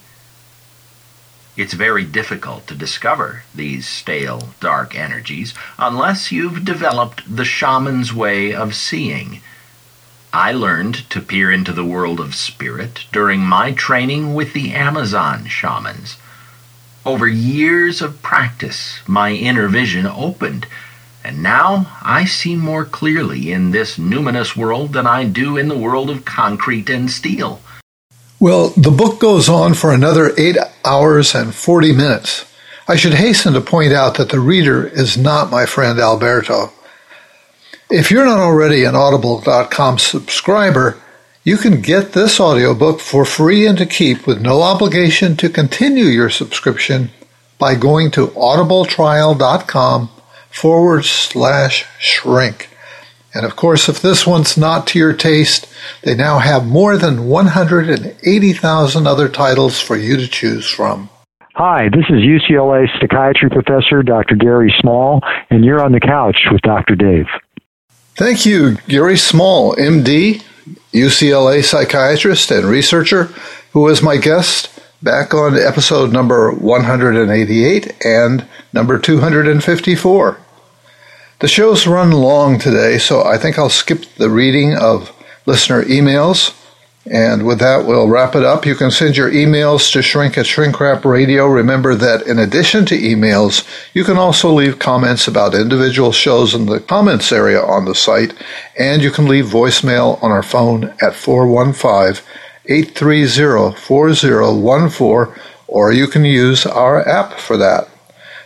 Speaker 13: It's very difficult to discover these stale, dark energies unless you've developed the shaman's way of seeing. I learned to peer into the world of spirit during my training with the Amazon shamans. Over years of practice, my inner vision opened, and now I see more clearly in this numinous world than I do in the world of concrete and steel.
Speaker 1: Well, the book goes on for another eight hours and forty minutes. I should hasten to point out that the reader is not my friend Alberto. If you're not already an Audible dot com subscriber, you can get this audiobook for free and to keep with no obligation to continue your subscription by going to audibletrial.com forward slash shrink. And of course, if this one's not to your taste, they now have more than one hundred eighty thousand other titles for you to choose from.
Speaker 14: Hi, this is U C L A psychiatry professor Doctor Gary Small, and you're on the couch with Doctor Dave.
Speaker 1: Thank you, Gary Small, M D, U C L A psychiatrist and researcher, who was my guest back on episode number one hundred eighty-eight and number two hundred fifty-four. The show's run long today, so I think I'll skip the reading of listener emails, and with that, we'll wrap it up. You can send your emails to shrink at Shrink Rap Radio. Remember that in addition to emails, you can also leave comments about individual shows in the comments area on the site, and you can leave voicemail on our phone at four one five, eight three zero, four zero one four, or you can use our app for that.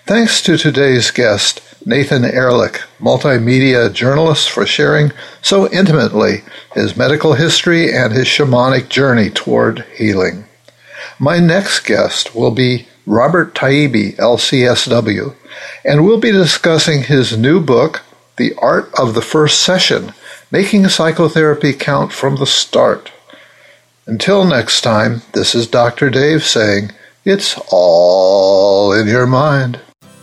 Speaker 1: Thanks to today's guest, Nathan Ehrlich, multimedia journalist, for sharing so intimately his medical history and his shamanic journey toward healing. My next guest will be Robert Taibbi, L C S W, and we'll be discussing his new book, The Art of the First Session, Making Psychotherapy Count from the Start. Until next time, this is Doctor Dave saying, it's all in your mind.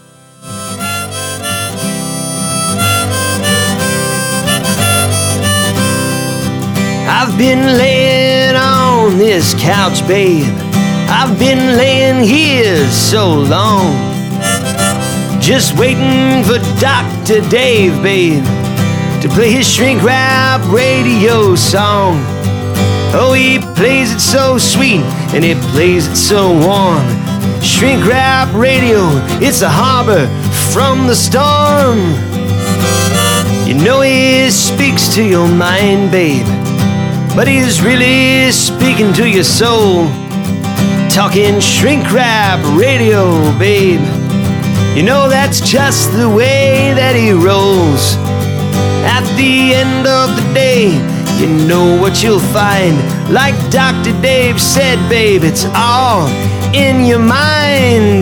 Speaker 2: I've been laying on this couch, babe. I've been laying here so long, just waiting for Doctor Dave, babe, to play his shrink wrap radio song. Oh, he plays it so sweet and he plays it so warm. Shrink wrap radio, it's a harbor from the storm. You know he speaks to your mind, babe, but he's really speaking to your soul. Talking shrink wrap radio, babe. You know that's just the way that he rolls. At the end of the day, you know what you'll find. Like Doctor Dave said, babe, it's all in your mind.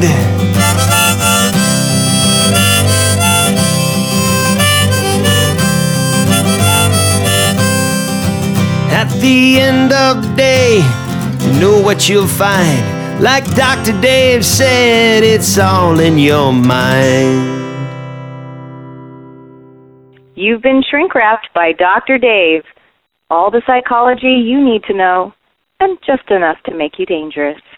Speaker 2: At the end of the day, you know what you'll find. Like Doctor Dave said, it's all in your mind.
Speaker 15: You've been shrink-wrapped by Doctor Dave. All the psychology you need to know, and just enough to make you dangerous.